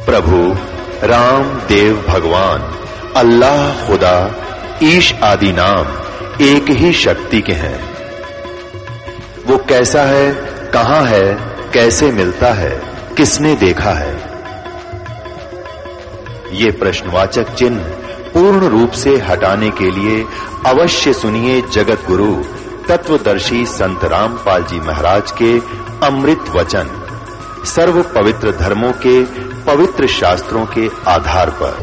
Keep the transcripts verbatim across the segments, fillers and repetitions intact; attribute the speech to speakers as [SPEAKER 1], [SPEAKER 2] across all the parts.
[SPEAKER 1] प्रभु राम देव भगवान अल्लाह खुदा ईश आदि नाम एक ही शक्ति के हैं। वो कैसा है, कहां है, कैसे मिलता है, किसने देखा है? ये प्रश्नवाचक चिन्ह पूर्ण रूप से हटाने के लिए अवश्य सुनिए जगत गुरु तत्वदर्शी संत रामपाल जी महाराज के अमृत वचन, सर्व पवित्र धर्मों के पवित्र शास्त्रों के आधार पर।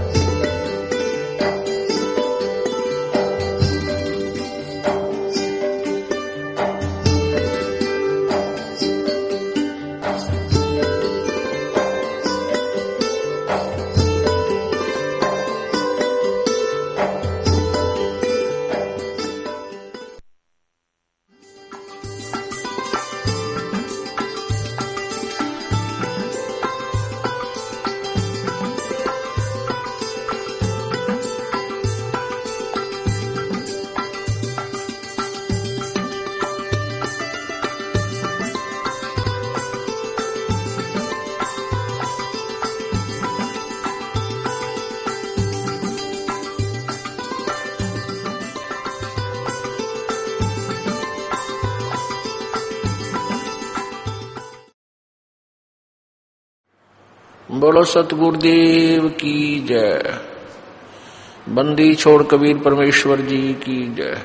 [SPEAKER 2] बोलो सतगुरुदेव की जय। बंदी छोड़ कबीर परमेश्वर जी की जय।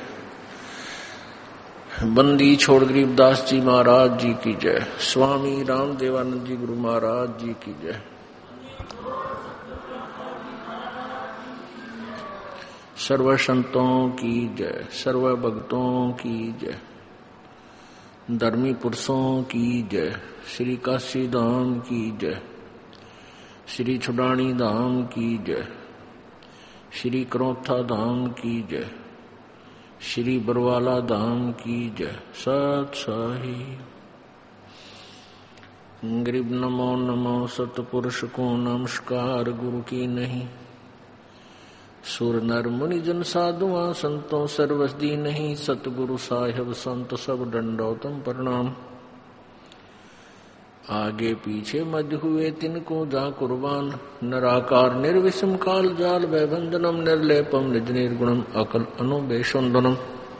[SPEAKER 2] बंदी छोड़ गरीबदास जी महाराज जी की जय। स्वामी रामदेवानंद जी गुरु महाराज जी की जय। सर्व संतों की जय, सर्व भक्तों की जय, धर्मी पुरुषों की जय। श्री काशी धाम की जय, श्री छुडानी धाम की जय, श्री करोथा धाम की जय, श्री बरवाला धाम की जय। सत साहिब गरीब नमो नमो सतपुरुष को नमस्कार गुरु की नहीं। सुर नर मुनि जन साधुआ संतों सर्वस दी नहीं। सतगुरु साहिब संत सब दंडोतम प्रणाम। आगे पीछे मध्य हुए तिनको जा कुर्बान। निराकार निर्विषम काल जाल वैबंधनम निर्लेपम निज निर्गुणम अकल अनुबेशोन्दनम।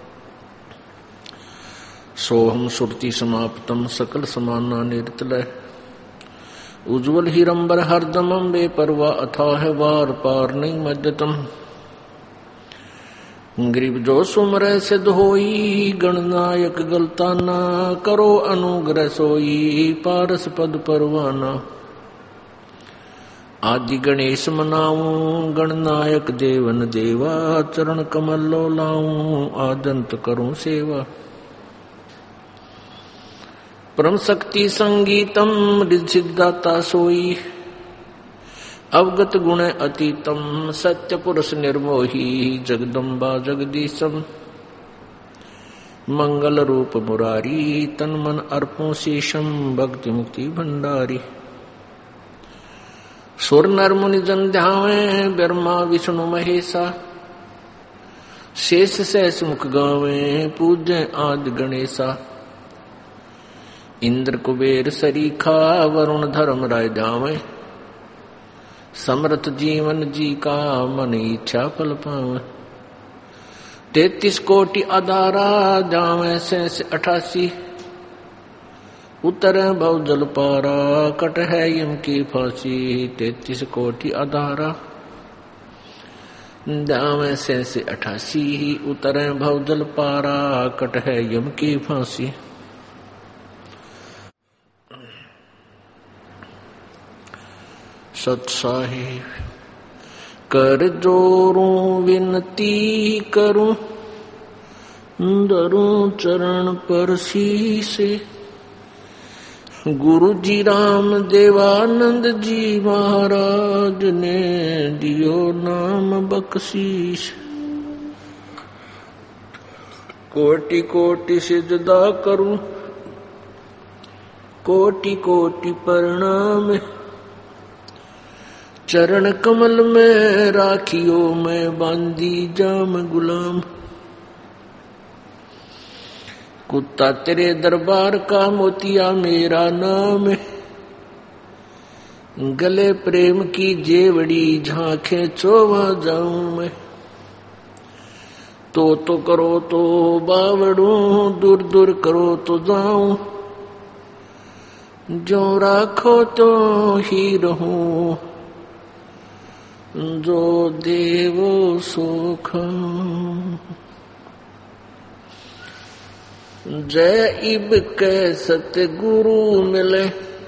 [SPEAKER 2] सोहम सुरति समाप्तम सकल समाना निर्तलय। उज्ज्वल हिरंबर हरदमम बेपरवा अथाह वार पार नहीं मज्जतम। गरीब जो सुमरह सिद्ध होई गणनायक गलताना। करो अनुग्रह सोई पारस पद परवाना। आदि गणेश मनाऊं गणनायक देवन देवा। चरण कमल लो लाऊं आदंत करूं सेवा। परम शक्ति संगीतम रिद्धिदाता सोई। अवगत गुण अतीतम सत्य पुरुष निर्मोही। जगदम्बा जगदीशम मंगल रूप मुरारी। तन मन अर्पों शेषम भक्ति मुक्ति भंडारी। सुर नर मुनि जन ध्यावे ब्रह्मा विष्णु महेशा। शेष सहस मुख गावे पूज्य आदि गणेशा। इंद्र कुबेर सरीखा वरुण धर्म राय जावे। समर्थ जीवन जी का मन इच्छा फल पावे। तैतीस कोटि अधारा जावे से अठासी। उतर भव जल पारा कट है यम की फांसी। तैतीस कोटि अधारा जावे से अठासी। उतर भव जल पारा कट है यम की फांसी। सत साहिब कर जोरूं विनती करूं। धरूं चरण पर शीसे। गुरु जी राम देवानंद जी महाराज ने दियो नाम बख्शीश। कोटि कोटि सिजदा करूं कोटि कोटि प्रणाम। चरण कमल में राखियो मैं बांधी जाम गुलाम। कुत्ता तेरे दरबार का मोतिया मेरा नाम। गले प्रेम की जेवड़ी झांखे चोवा जाऊं मैं। तो तो करो तो बावड़ूं, दूर दूर करो तो जाऊं, जो राखो तो ही रहूं, जो देवो सुख। जय इब के सतगुरु मिले,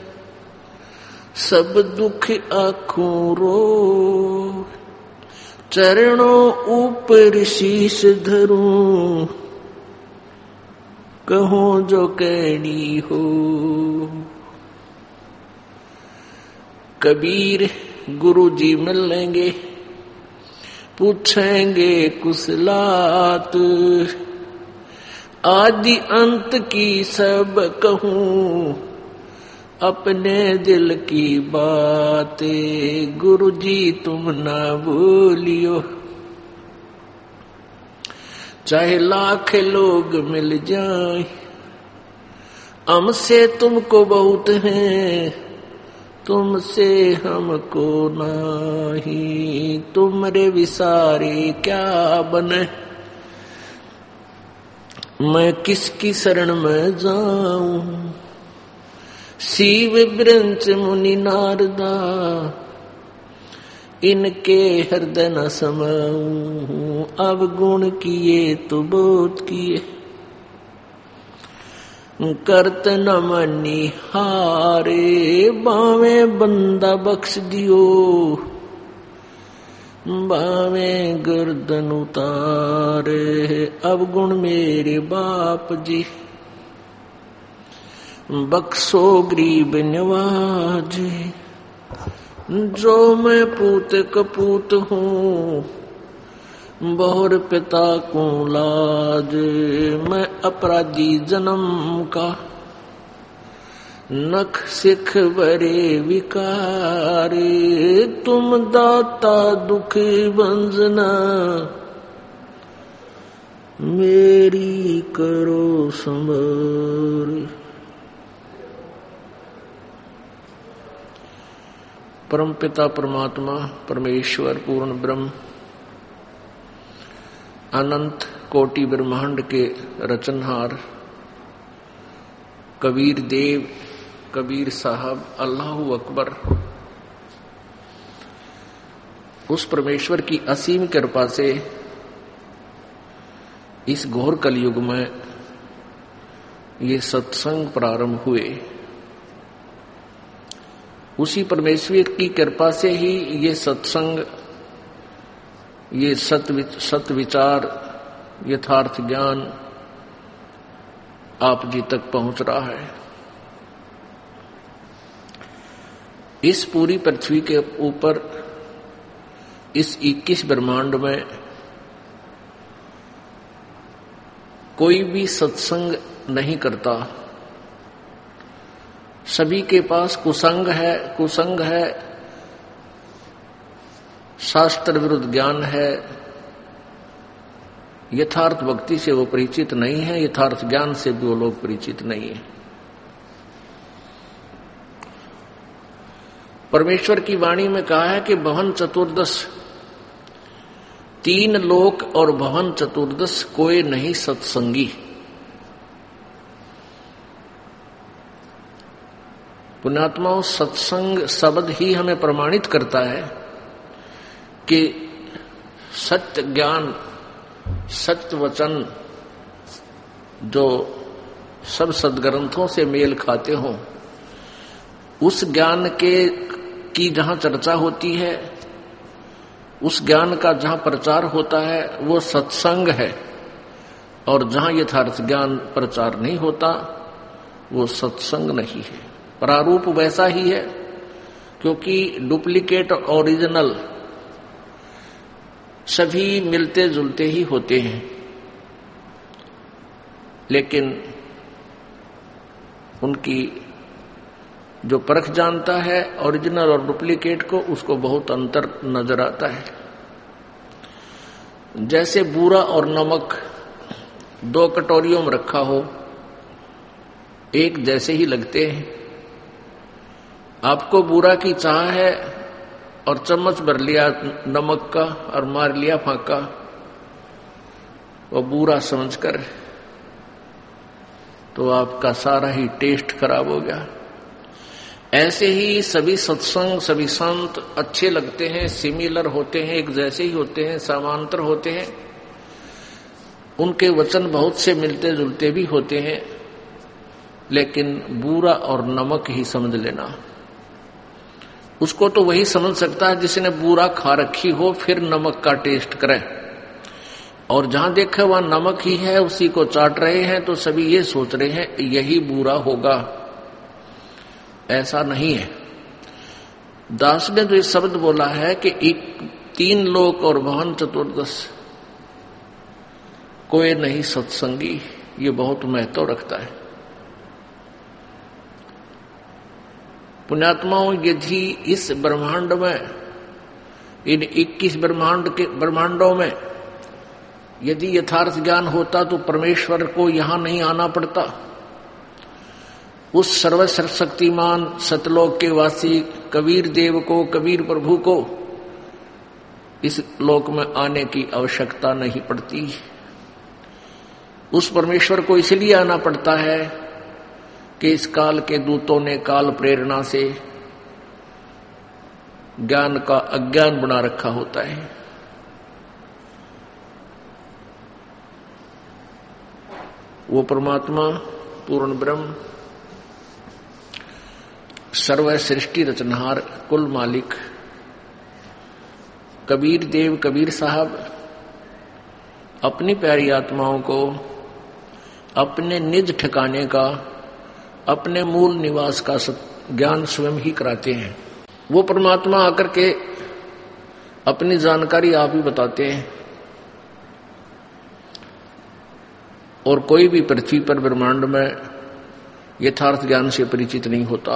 [SPEAKER 2] सब दुख आँखों रो, चरणों ऊपर शीश धरूं, कहूं जो कहनी हो। कबीर गुरु जी मिलेंगे, पूछेंगे कुशलात, आदि अंत की सब कहूं, अपने दिल की बातें गुरु जी तुम ना भूलियो। चाहे लाख लोग मिल जाएं, हमसे तुमको बहुत है, तुमसे हमको नहीं, तुमरे विसारे क्या बने, मैं किसकी शरण में जाऊं। शिव ब्रंच मुनि नारदा, इनके हृदय न समाऊं, अब गुण किए तो बहुत किए, करत न मनी हारे, बावे बंदा बख्श दियो, बावे गर्दन उतारे, अब गुण मेरे बाप जी, बख्शो गरीब नवाजे। जो मैं पूत कपूत हूँ, बहुर पिता को लाज, मैं अपराधी जन्म का, नख सिख बरे विकारे, तुम दाता दुख बंजना, मेरी करो संभार। परम पिता परमात्मा परमेश्वर पूर्ण ब्रह्म अनंत कोटि ब्रह्मांड के रचनहार कबीर देव, कबीर साहब, अल्लाहु अकबर, उस परमेश्वर की असीम कृपा से इस घोर कलयुग में ये सत्संग प्रारंभ हुए। उसी परमेश्वर की कृपा से ही ये सत्संग, ये सत्य सत्य विचार, यथार्थ ज्ञान आप जी तक पहुंच रहा है। इस पूरी पृथ्वी के ऊपर, इस इक्कीस ब्रह्मांड में कोई भी सत्संग नहीं करता। सभी के पास कुसंग है, कुसंग है, शास्त्र विरुद्ध ज्ञान है, यथार्थ भक्ति से वो परिचित नहीं है, यथार्थ ज्ञान से भी वो लोग परिचित नहीं है। परमेश्वर की वाणी में कहा है कि भवन चतुर्दश, तीन लोक और भवन चतुर्दश कोई नहीं सत्संगी। पुण्यात्माओं, सत्संग शब्द ही हमें प्रमाणित करता है कि सत्य ज्ञान, सत्य वचन जो सब सदग्रंथों से मेल खाते हों, उस ज्ञान के की जहां चर्चा होती है, उस ज्ञान का जहां प्रचार होता है, वो सत्संग है। और जहां यथार्थ ज्ञान प्रचार नहीं होता, वो सत्संग नहीं है। प्रारूप वैसा ही है, क्योंकि डुप्लीकेट और ओरिजिनल सभी मिलते जुलते ही होते हैं, लेकिन उनकी जो परख जानता है ओरिजिनल और डुप्लीकेट को, उसको बहुत अंतर नजर आता है। जैसे बूरा और नमक दो कटोरियों में रखा हो, एक जैसे ही लगते हैं, आपको बुरा की चाह है और चम्मच भर लिया नमक का और मार लिया फाका, वो बुरा समझकर, तो आपका सारा ही टेस्ट खराब हो गया। ऐसे ही सभी सत्संग, सभी संत अच्छे लगते हैं, सिमिलर होते हैं, एक जैसे ही होते हैं, समांतर होते हैं, उनके वचन बहुत से मिलते जुलते भी होते हैं, लेकिन बुरा और नमक ही समझ लेना। उसको तो वही समझ सकता है जिसने बुरा खा रखी हो, फिर नमक का टेस्ट करे। और जहां देखे वहां नमक ही है, उसी को चाट रहे हैं, तो सभी ये सोच रहे हैं यही बुरा होगा। ऐसा नहीं है। दास ने जो ये शब्द बोला है कि एक तीन लोक और भवन चतुर्दश कोई नहीं सत्संगी, ये बहुत महत्व रखता है। पुण्यात्माओं, यदि इस ब्रह्मांड में, इन इक्कीस ब्रह्मांड के ब्रह्मांडों में यदि यथार्थ ज्ञान होता तो परमेश्वर को यहां नहीं आना पड़ता। उस सर्वशक्तिमान सतलोक के वासी कबीर देव को, कबीर प्रभु को इस लोक में आने की आवश्यकता नहीं पड़ती। उस परमेश्वर को इसलिए आना पड़ता है कि इस काल के दूतों ने काल प्रेरणा से ज्ञान का अज्ञान बना रखा होता है। वो परमात्मा पूर्ण ब्रह्म, सर्व सृष्टि रचनहार, कुल मालिक कबीर देव, कबीर साहब अपनी प्यारी आत्माओं को अपने निज ठिकाने का, अपने मूल निवास का ज्ञान स्वयं ही कराते हैं। वो परमात्मा आकर के अपनी जानकारी आप ही बताते हैं, और कोई भी पृथ्वी पर ब्रह्मांड में यथार्थ ज्ञान से परिचित नहीं होता।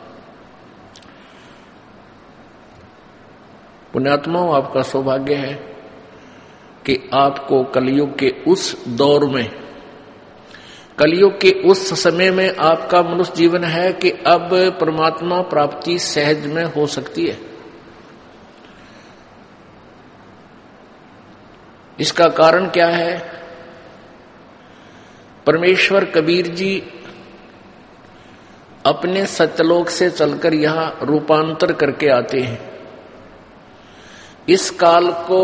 [SPEAKER 2] पुण्यात्माओं, आपका सौभाग्य है कि आपको कलयुग के उस दौर में, कलयुग के उस समय में आपका मनुष्य जीवन है कि अब परमात्मा प्राप्ति सहज में हो सकती है। इसका कारण क्या है? परमेश्वर कबीर जी अपने सत्यलोक से चलकर यहां रूपांतर करके आते हैं। इस काल को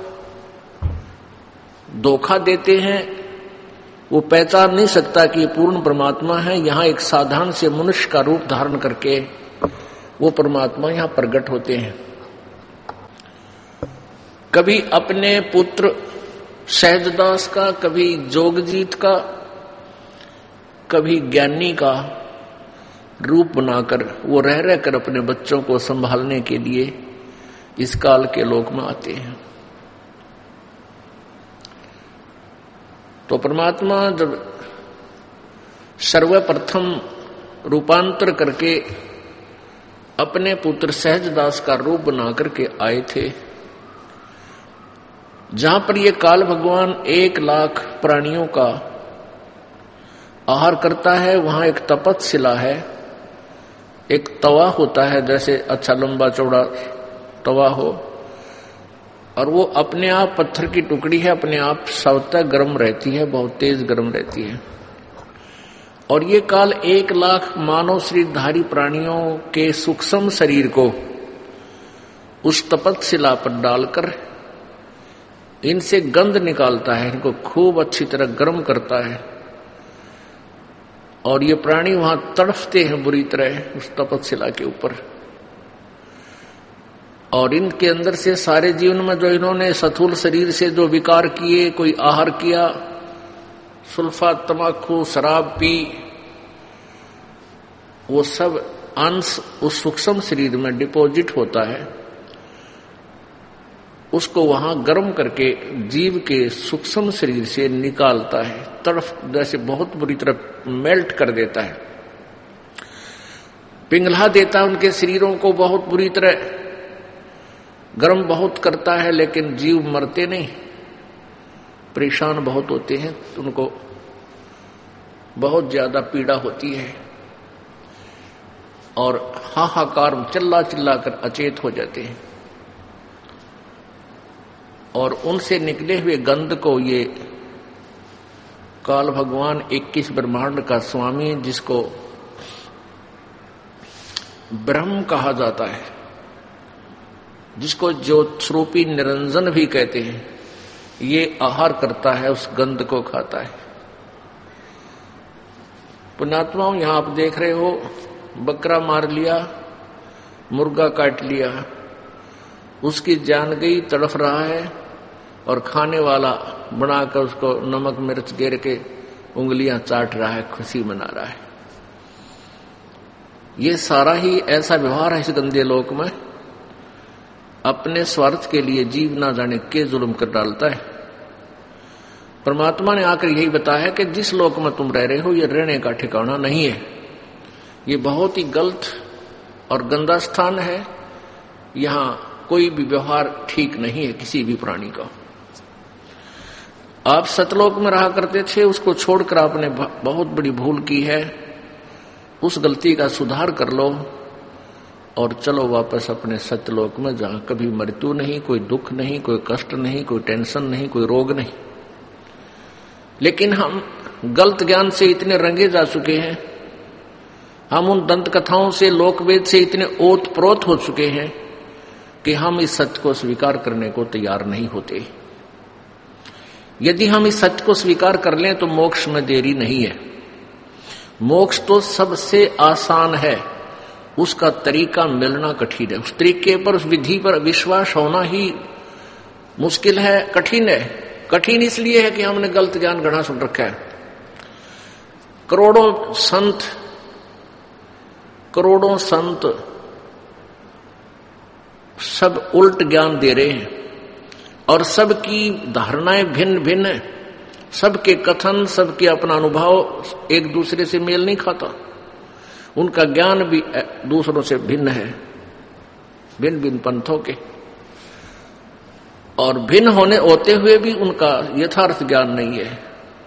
[SPEAKER 2] धोखा देते हैं, वो पहचान नहीं सकता कि ये पूर्ण परमात्मा है। यहां एक साधारण से मनुष्य का रूप धारण करके वो परमात्मा यहां प्रकट होते हैं। कभी अपने पुत्र सहजदास का, कभी जोगजीत का, कभी ज्ञानी का रूप बनाकर वो रह रहकर अपने बच्चों को संभालने के लिए इस काल के लोक में आते हैं। तो परमात्मा जब सर्वप्रथम रूपांतर करके अपने पुत्र सहजदास का रूप बना करके आए थे, जहां पर ये काल भगवान एक लाख प्राणियों का आहार करता है, वहां एक तपतशिला है, एक तवा होता है, जैसे अच्छा लंबा चौड़ा तवा हो, और वो अपने आप पत्थर की टुकड़ी है, अपने आप स्वतः गर्म रहती है, बहुत तेज गर्म रहती है। और ये काल एक लाख मानव शरीरधारी प्राणियों के सूक्ष्म शरीर को उस तपतशिला पर डालकर इनसे गंध निकालता है, इनको खूब अच्छी तरह गर्म करता है, और ये प्राणी वहां तड़फते हैं बुरी तरह उस तपतशिला के ऊपर। और इनके अंदर से सारे जीवन में जो इन्होंने स्थूल शरीर से जो विकार किए, कोई आहार किया, सुल्फा, तमाकू, शराब पी, वो सब अंश उस सूक्ष्म शरीर में डिपॉजिट होता है। उसको वहां गर्म करके जीव के सूक्ष्म शरीर से निकालता है, तड़फ जैसे बहुत बुरी तरह मेल्ट कर देता है, पिघला देता है उनके शरीरों को, बहुत बुरी तरह गर्म बहुत करता है। लेकिन जीव मरते नहीं, परेशान बहुत होते हैं, तो उनको बहुत ज्यादा पीड़ा होती है। और हाहाकार चिल्ला चिल्ला कर अचेत हो जाते हैं। और उनसे निकले हुए गंध को ये काल भगवान इक्कीस ब्रह्मांड का स्वामी, जिसको ब्रह्म कहा जाता है, जिसको ज्योत स्वरूपी निरंजन भी कहते हैं, ये आहार करता है, उस गंध को खाता है। पुण्यात्माओं, यहां आप देख रहे हो, बकरा मार लिया, मुर्गा काट लिया, उसकी जान गई, तड़फ रहा है, और खाने वाला बनाकर उसको नमक मिर्च गिर के उंगलियां चाट रहा है, खुशी मना रहा है। ये सारा ही ऐसा व्यवहार है इस गंदे लोक में, अपने स्वार्थ के लिए जीव ना जाने के जुल्म कर डालता है। परमात्मा ने आकर यही बताया कि जिस लोक में तुम रह रहे हो, ये रहने का ठिकाना नहीं है, ये बहुत ही गलत और गंदा स्थान है, यहां कोई भी व्यवहार ठीक नहीं है किसी भी प्राणी का। आप सतलोक में रहा करते थे, उसको छोड़कर आपने बहुत बड़ी भूल की है, उस गलती का सुधार कर लो और चलो वापस अपने सत्यलोक में, जहां कभी मृत्यु नहीं, कोई दुख नहीं, कोई कष्ट नहीं, कोई टेंशन नहीं, कोई रोग नहीं। लेकिन हम गलत ज्ञान से इतने रंगे जा चुके हैं, हम उन दंत कथाओं से, लोकवेद से इतने ओत प्रोत हो चुके हैं कि हम इस सत्य को स्वीकार करने को तैयार नहीं होते। यदि हम इस सत्य को स्वीकार कर लें तो मोक्ष में देरी नहीं है। मोक्ष तो सबसे आसान है, उसका तरीका मिलना कठिन है। उस तरीके पर, उस विधि पर विश्वास होना ही मुश्किल है, कठिन है। कठिन इसलिए है कि हमने गलत ज्ञान गढ़ा सुन रखा है। करोड़ों संत करोड़ों संत सब उल्ट ज्ञान दे रहे हैं और सबकी धारणाएं भिन्न भिन्न है, सबके कथन, सबके अपना अनुभव एक दूसरे से मेल नहीं खाता, उनका ज्ञान भी दूसरों से भिन्न है, भिन्न भिन्न पंथों के, और भिन्न होने होते हुए भी उनका यथार्थ ज्ञान नहीं है।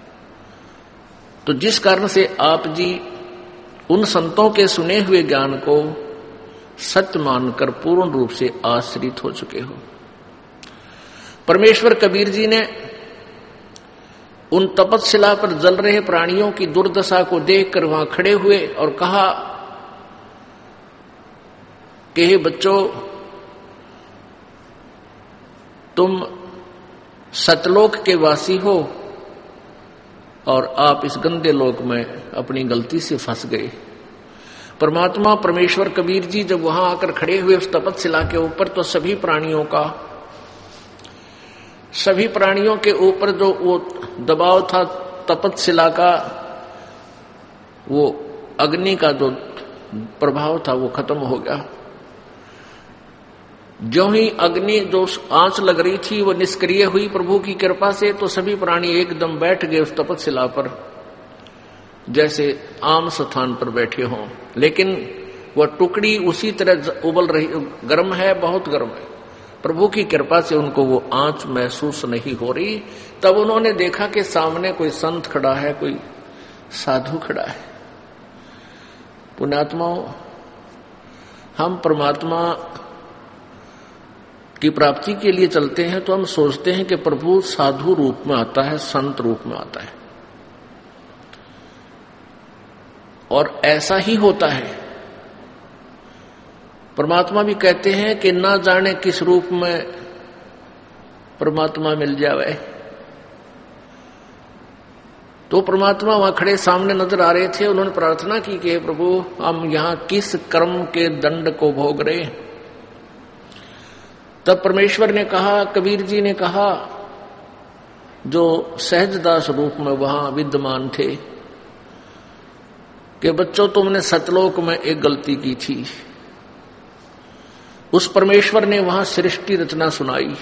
[SPEAKER 2] तो जिस कारण से आप जी उन संतों के सुने हुए ज्ञान को सत्य मानकर पूर्ण रूप से आश्रित हो चुके हो। परमेश्वर कबीर जी ने उन तपस्शिला पर जल रहे प्राणियों की दुर्दशा को देखकर वहां खड़े हुए और कहा कि हे बच्चों, तुम सतलोक के वासी हो और आप इस गंदे लोक में अपनी गलती से फंस गए। परमात्मा परमेश्वर कबीर जी जब वहां आकर खड़े हुए उस तपस्शिला के ऊपर, तो सभी प्राणियों का सभी प्राणियों के ऊपर जो वो दबाव था तपस्शिला का, वो अग्नि का जो प्रभाव था वो खत्म हो गया। जो ही अग्नि जो आंच लग रही थी वो निष्क्रिय हुई प्रभु की कृपा से, तो सभी प्राणी एकदम बैठ गए उस तपस्शिला पर, जैसे आम स्थान पर बैठे हों। लेकिन वह टुकड़ी उसी तरह उबल रही, गर्म है, बहुत गर्म है। प्रभु की कृपा से उनको वो आंच महसूस नहीं हो रही। तब उन्होंने देखा कि सामने कोई संत खड़ा है, कोई साधु खड़ा है। पुण्यात्माओं, हम परमात्मा की प्राप्ति के लिए चलते हैं तो हम सोचते हैं कि प्रभु साधु रूप में आता है, संत रूप में आता है, और ऐसा ही होता है। परमात्मा भी कहते हैं कि ना जाने किस रूप में परमात्मा मिल जावे। तो परमात्मा वहां खड़े सामने नजर आ रहे थे। उन्होंने प्रार्थना की कि प्रभु, हम यहां किस कर्म के दंड को भोग रहे। तब परमेश्वर ने कहा, कबीर जी ने कहा, जो सहजदास रूप में वहां विद्यमान थे, कि बच्चों, तुमने सतलोक में एक गलती की थी। उस परमेश्वर ने वहां सृष्टि रचना सुनाई।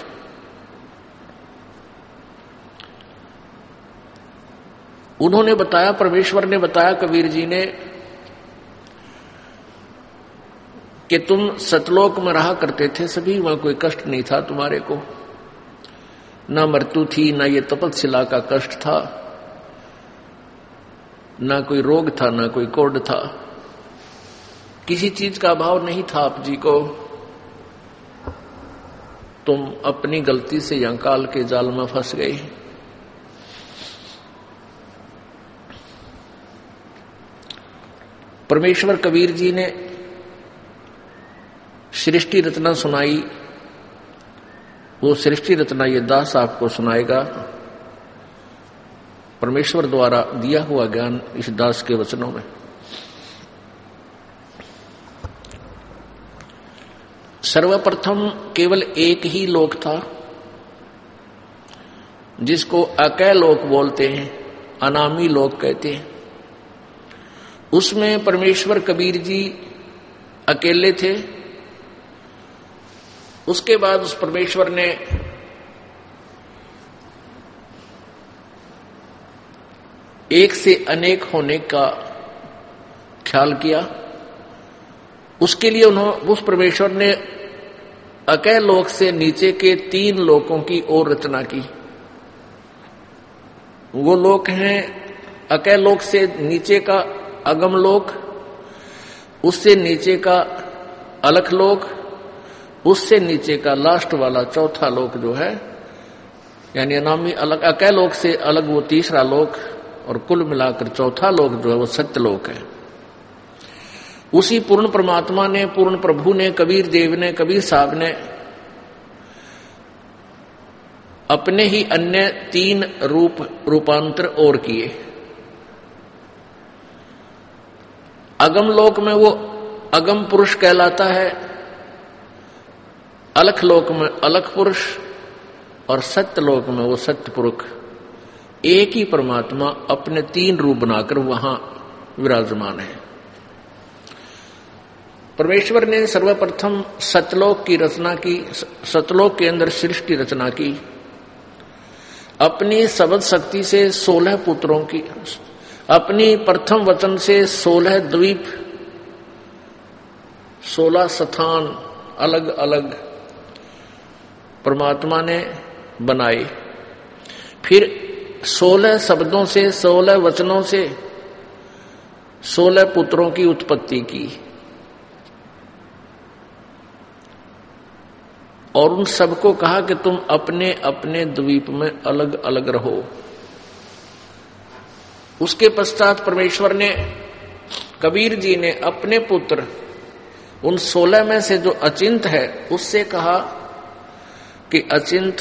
[SPEAKER 2] उन्होंने बताया, परमेश्वर ने बताया कबीर जी ने, कि तुम सतलोक में रहा करते थे, सभी वहां कोई कष्ट नहीं था तुम्हारे को, ना मृत्यु थी, ना ये तपस्शिला का कष्ट था, ना कोई रोग था, ना कोई कोढ़ था। किसी चीज का अभाव नहीं था आप जी को, तुम अपनी गलती से यहां काल के जाल में फंस गए। परमेश्वर कबीर जी ने सृष्टि रचना सुनाई, वो सृष्टि रचना ये दास आपको सुनाएगा। परमेश्वर द्वारा दिया हुआ ज्ञान इस दास के वचनों में। सर्वप्रथम केवल एक ही लोक था जिसको अकय लोक बोलते हैं, अनामी लोक कहते हैं। उसमें परमेश्वर कबीर जी अकेले थे। उसके बाद उस परमेश्वर ने एक से अनेक होने का ख्याल किया। उसके लिए उन्होंने उस परमेश्वर ने अकय लोक से नीचे के तीन लोकों की और रचना की। वो लोक हैं अकय लोक से नीचे का अगम लोक, उससे नीचे का अलख लोक, उससे नीचे का लास्ट वाला चौथा लोक जो है, यानी अनामी अलग अकय लोक से अलग वो तीसरा लोक, और कुल मिलाकर चौथा लोक जो है वो सत्य लोक है। उसी पूर्ण परमात्मा ने, पूर्ण प्रभु ने, कबीर देव ने, कबीर साहब ने अपने ही अन्य तीन रूप रूपांतर और किए। अगम लोक में वो अगम पुरुष कहलाता है, अलख लोक में अलख पुरुष, और सत्य लोक में वो सत्य पुरुष। एक ही परमात्मा अपने तीन रूप बनाकर वहां विराजमान है। परमेश्वर ने सर्वप्रथम सतलोक की रचना की, सतलोक के अंदर सृष्टि रचना की। अपनी सबद शक्ति से सोलह पुत्रों की, अपनी प्रथम वचन से सोलह द्वीप, सोलह स्थान अलग अलग परमात्मा ने बनाए। फिर सोलह शब्दों से, सोलह वचनों से सोलह पुत्रों की उत्पत्ति की, और उन सबको कहा कि तुम अपने अपने द्वीप में अलग अलग रहो। उसके पश्चात परमेश्वर ने, कबीर जी ने अपने पुत्र उन सोलह में से जो अचिंत है उससे कहा कि अचिंत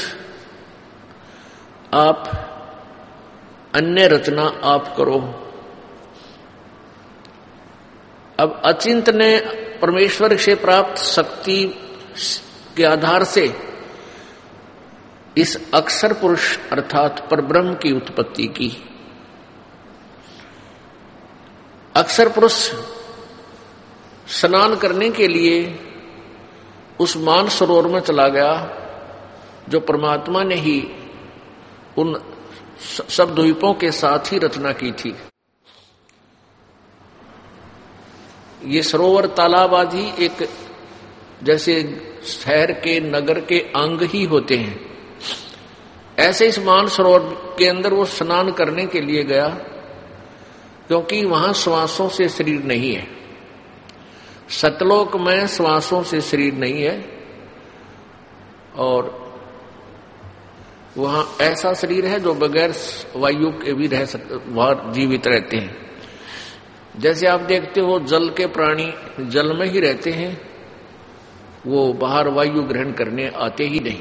[SPEAKER 2] आप अन्य रचना आप करो। अब अचिंत ने परमेश्वर से प्राप्त शक्ति के आधार से इस अक्षर पुरुष अर्थात परब्रह्म की उत्पत्ति की। अक्षर पुरुष स्नान करने के लिए उस मान सरोवर में चला गया जो परमात्मा ने ही उन सब द्वीपों के साथ ही रचना की थी। ये सरोवर तालाब आदि एक जैसे शहर के, नगर के अंग ही होते हैं, ऐसे इस मान सरोवर के अंदर वो स्नान करने के लिए गया, क्योंकि वहां श्वासों से शरीर नहीं है। सतलोक में श्वासों से शरीर नहीं है, और वहां ऐसा शरीर है जो बगैर वायु के भी रह सकते, वहां जीवित रहते हैं। जैसे आप देखते हो जल के प्राणी जल में ही रहते हैं, वो बाहर वायु ग्रहण करने आते ही नहीं।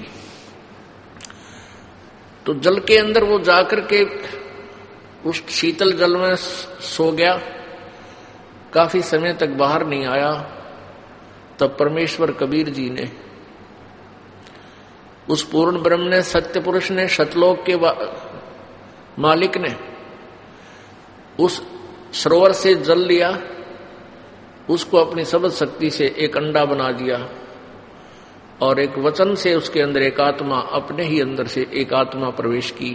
[SPEAKER 2] तो जल के अंदर वो जाकर के उस शीतल जल में सो गया, काफी समय तक बाहर नहीं आया। तब परमेश्वर कबीर जी ने, उस पूर्ण ब्रह्म ने, सत्य पुरुष ने, सतलोक के मालिक ने उस सरोवर से जल लिया, उसको अपनी सबद शक्ति से एक अंडा बना दिया, और एक वचन से उसके अंदर एक आत्मा, अपने ही अंदर से एक आत्मा प्रवेश की।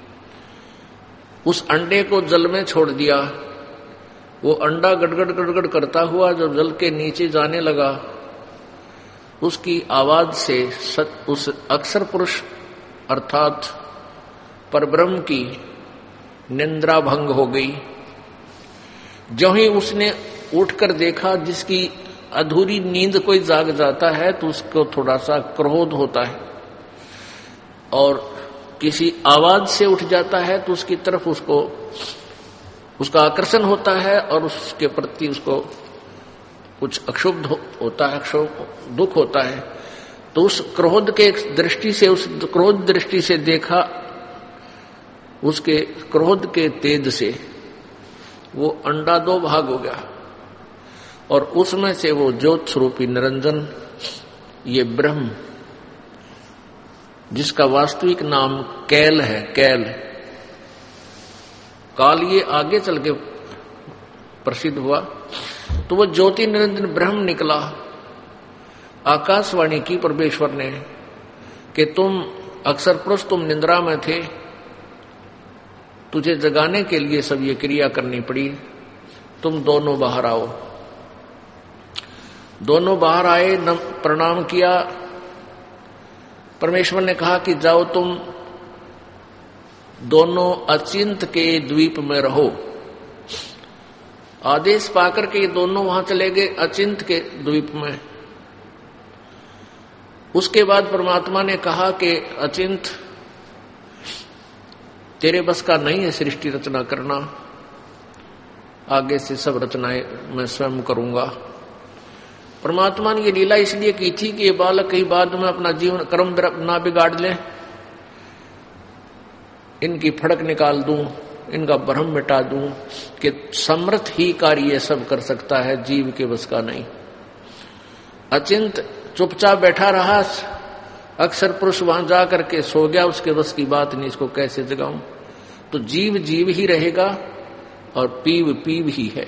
[SPEAKER 2] उस अंडे को जल में छोड़ दिया। वो अंडा गड़गड़ गड़गड़ करता हुआ जब जल के नीचे जाने लगा, उसकी आवाज से सत, उस अक्षर पुरुष अर्थात परब्रह्म की निंद्रा भंग हो गई। जो ही उसने उठकर देखा, जिसकी अधूरी नींद कोई जाग जाता है तो उसको थोड़ा सा क्रोध होता है, और किसी आवाज से उठ जाता है तो उसकी तरफ उसको उसका आकर्षण होता है और उसके प्रति उसको कुछ अक्षुब्ध होता है, अक्षुब्ध दुख होता है। तो उस क्रोध के दृष्टि से, उस क्रोध दृष्टि से देखा, उसके क्रोध के तेज से वो अंडा दो भाग हो गया और उसमें से वो ज्योत स्वरूपी निरंजन, ये ब्रह्म, जिसका वास्तविक नाम कैल है, कैल काल, ये आगे चल के प्रसिद्ध हुआ। तो वो ज्योति निरंजन ब्रह्म निकला। आकाशवाणी की परमेश्वर ने कि तुम अक्सर पुरुष, तुम निद्रा में थे, तुझे जगाने के लिए सब ये क्रिया करनी पड़ी, तुम दोनों बाहर आओ। दोनों बाहर आए, प्रणाम किया। परमेश्वर ने कहा कि जाओ तुम दोनों अचिंत के द्वीप में रहो। आदेश पाकर के ये दोनों वहां चले गए अचिंत के द्वीप में। उसके बाद परमात्मा ने कहा कि अचिंत, तेरे बस का नहीं है सृष्टि रचना करना, आगे से सब रचनाएं मैं स्वयं करूंगा। परमात्मा ने ये लीला इसलिए की थी कि ये बालक कहीं बाद में अपना जीवन कर्म ना बिगाड़ ले, इनकी फड़क निकाल दूं, इनका भ्रम मिटा दूं कि समर्थ ही कार्य सब कर सकता है, जीव के बस का नहीं। अचिंत चुपचाप बैठा रहा, अक्सर पुरुष वहां जा करके सो गया, उसके बस की बात नहीं, इसको कैसे जगाऊं। तो जीव जीव ही रहेगा और पीव पीव ही है,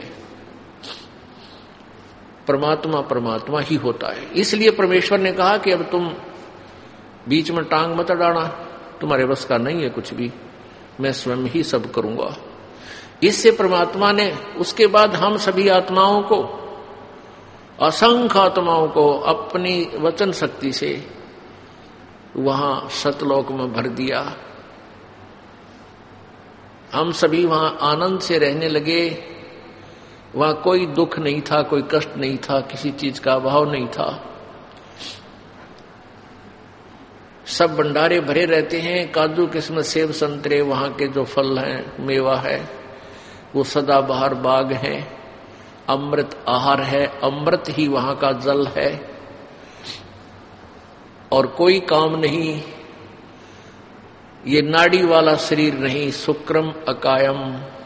[SPEAKER 2] परमात्मा परमात्मा ही होता है। इसलिए परमेश्वर ने कहा कि अब तुम बीच में टांग मत अड़ाना, तुम्हारे बस का नहीं है कुछ भी, मैं स्वयं ही सब करूंगा। इससे परमात्मा ने, उसके बाद हम सभी आत्माओं को, असंख्य आत्माओं को अपनी वचन शक्ति से वहां सतलोक में भर दिया। हम सभी वहां आनंद से रहने लगे। वहां कोई दुख नहीं था, कोई कष्ट नहीं था, किसी चीज का अभाव नहीं था। सब भंडारे भरे रहते हैं, काजू किस्मत सेब संतरे, वहां के जो फल हैं, मेवा है, वो सदा बहार बाग है, अमृत आहार है, अमृत ही वहां का जल है। और कोई काम नहीं, ये नाड़ी वाला शरीर नहीं, शुक्रम अकायम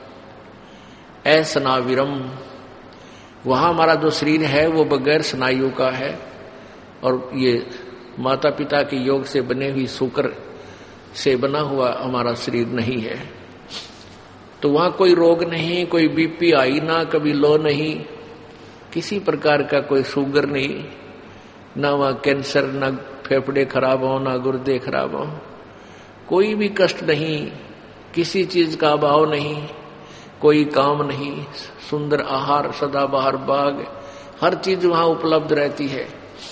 [SPEAKER 2] असनाविरम, वहां हमारा जो शरीर है वो बगैर स्नायु का है, और ये माता पिता के योग से बने हुई शुक्र से बना हुआ हमारा शरीर नहीं है। तो वहां कोई रोग नहीं, कोई बीपी हाई ना, कभी लो नहीं, किसी प्रकार का कोई शुगर नहीं, ना वहां कैंसर, ना फेफड़े खराब हो, ना गुर्दे खराब हो, कोई भी कष्ट नहीं, किसी चीज का अभाव नहीं, कोई काम नहीं, सुंदर आहार, सदाबहार बाग, हर चीज वहां उपलब्ध रहती है।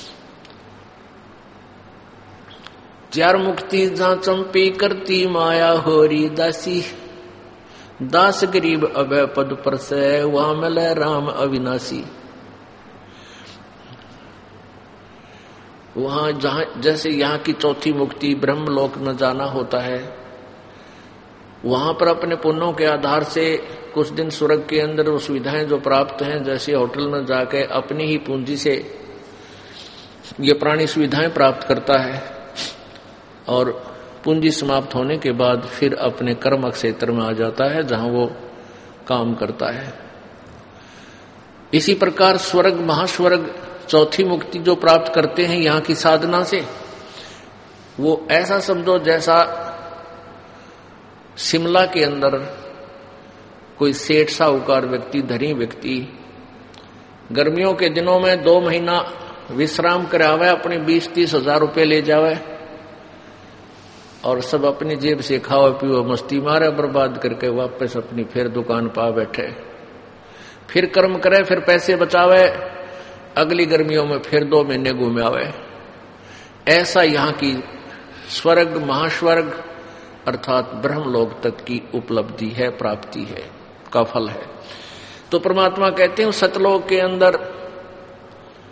[SPEAKER 2] चार मुक्ति जहां चंपी करती माया होरी दासी, दास गरीब अभय पद पर से वहां मिले राम अविनाशी। वहां जहां जैसे यहाँ की चौथी मुक्ति ब्रह्मलोक में जाना होता है, वहां पर अपने पुण्यों के आधार से कुछ दिन स्वर्ग के अंदर वो सुविधाएं जो प्राप्त हैं, जैसे होटल में जाके अपनी ही पूंजी से ये प्राणी सुविधाएं प्राप्त करता है, और पूंजी समाप्त होने के बाद फिर अपने कर्म क्षेत्र में आ जाता है जहां वो काम करता है। इसी प्रकार स्वर्ग, महास्वर्ग, चौथी मुक्ति जो प्राप्त करते हैं यहाँ की साधना से, वो ऐसा समझो जैसा शिमला के अंदर कोई सेठ साहूकार व्यक्ति, धनी व्यक्ति गर्मियों के दिनों में दो महीना विश्राम करावे, अपने बीस तीस हजार रुपये ले जावे और सब अपनी जेब से खाओ पियो मस्ती मारे, बर्बाद करके वापस अपनी फिर दुकान पा बैठे, फिर कर्म करे, फिर पैसे बचावे, अगली गर्मियों में फिर दो महीने घूमे आवे। ऐसा यहाँ की स्वर्ग, महास्वर्ग अर्थात ब्रह्मलोक तक की उपलब्धि है, प्राप्ति है, का फल है। तो परमात्मा कहते हैं सतलोक के अंदर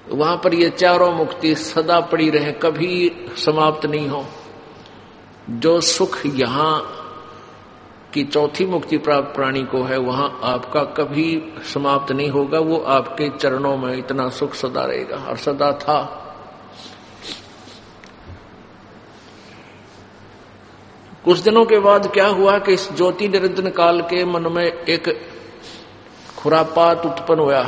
[SPEAKER 2] वहां पर ये चारों मुक्ति सदा पड़ी रहे, कभी समाप्त नहीं हो। जो सुख यहां की चौथी मुक्ति प्राप्त प्राणी को है वहां आपका कभी समाप्त नहीं होगा। वो आपके चरणों में इतना सुख सदा रहेगा और सदा था। कुछ दिनों के बाद क्या हुआ कि इस ज्योति निरंजन काल के मन में एक खुरापात उत्पन्न हुआ।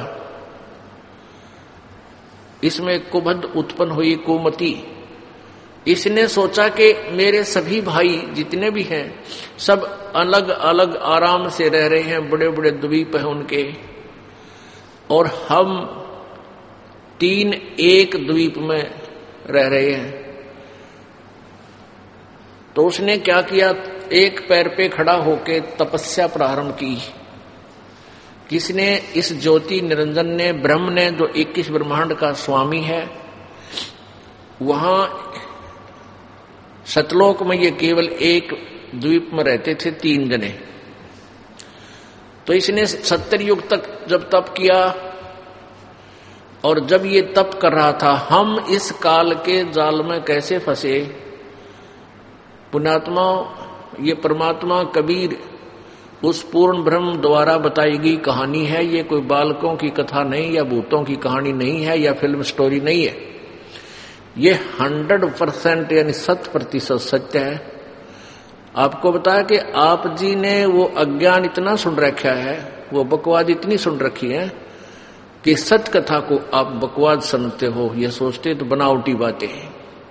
[SPEAKER 2] इसमें कुबद उत्पन्न हुई, कुमति। इसने सोचा कि मेरे सभी भाई जितने भी हैं सब अलग अलग आराम से रह रहे हैं, बड़े बड़े द्वीप हैं उनके, और हम तीन एक द्वीप में रह रहे हैं। तो उसने क्या किया, एक पैर पे खड़ा होकर तपस्या प्रारंभ की। किसने? इस ज्योति निरंजन ने, ब्रह्म ने, जो इक्कीस ब्रह्मांड का स्वामी है। वहां सतलोक में ये केवल एक द्वीप में रहते थे, तीन जने। तो इसने सत्तर युग तक जब तप किया, और जब ये तप कर रहा था, हम इस काल के जाल में कैसे फंसे। पुण्यात्मा, ये परमात्मा कबीर उस पूर्ण ब्रह्म द्वारा बताई गई कहानी है। ये कोई बालकों की कथा नहीं, या भूतों की कहानी नहीं है, या फिल्म स्टोरी नहीं है। ये हंड्रेड परसेंट यानी शत प्रतिशत सत्य है। आपको बताया कि आप जी ने वो अज्ञान इतना सुन रखा है, वो बकवाद इतनी सुन रखी है कि सत्य कथा को आप बकवाद सुनते हो। ये सोचते तो बनावटी बातें हैं।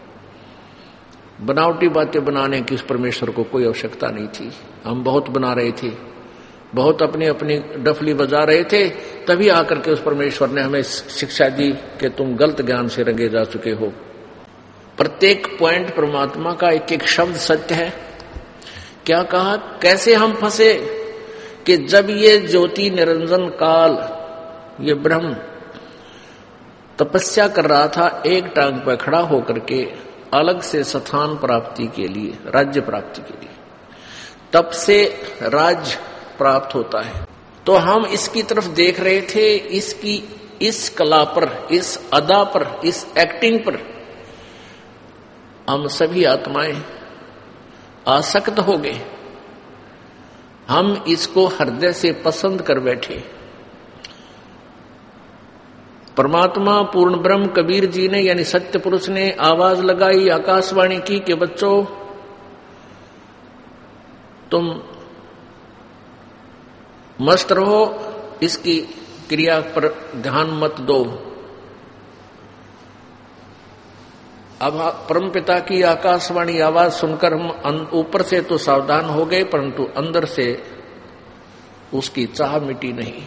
[SPEAKER 2] बनावटी बातें बनाने की उस परमेश्वर को कोई आवश्यकता नहीं थी। हम बहुत बना रहे थे, बहुत अपनी अपनी डफली बजा रहे थे, तभी आकर के उस परमेश्वर ने हमें शिक्षा दी कि तुम गलत ज्ञान से रंगे जा चुके हो। प्रत्येक पॉइंट परमात्मा का एक एक शब्द सत्य है। क्या कहा, कैसे हम फंसे कि जब ये ज्योति निरंजन काल, ये ब्रह्म तपस्या कर रहा था, एक टांग पर खड़ा होकर के अलग से स्थान प्राप्ति के लिए, राज्य प्राप्ति के लिए, तब से राज्य प्राप्त होता है। तो हम इसकी तरफ देख रहे थे, इसकी इस कला पर, इस अदा पर, इस एक्टिंग पर हम सभी आत्माएं आसक्त हो गए। हम इसको हृदय से पसंद कर बैठे। परमात्मा पूर्ण ब्रह्म कबीर जी ने यानी सत्य पुरुष ने आवाज लगाई, आकाशवाणी की कि बच्चों तुम मस्त रहो, इसकी क्रिया पर ध्यान मत दो। अब परमपिता की आकाशवाणी आवाज सुनकर हम ऊपर से तो सावधान हो गए, परंतु अंदर से उसकी चाह मिटी नहीं।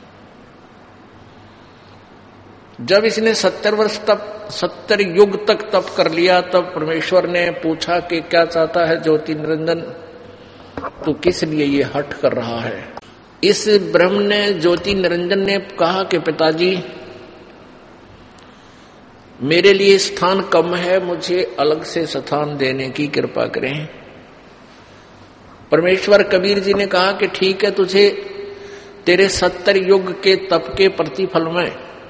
[SPEAKER 2] जब इसने सत्तर वर्ष तक, सत्तर युग तक तप कर लिया, तब परमेश्वर ने पूछा कि क्या चाहता है ज्योति निरंजन, तो किस लिए ये हट कर रहा है। इस ब्रह्म ने, ज्योति निरंजन ने कहा कि पिताजी मेरे लिए स्थान कम है, मुझे अलग से स्थान देने की कृपा करें। परमेश्वर कबीर जी ने कहा कि ठीक है, तुझे तेरे सत्तर युग के तप के प्रतिफल में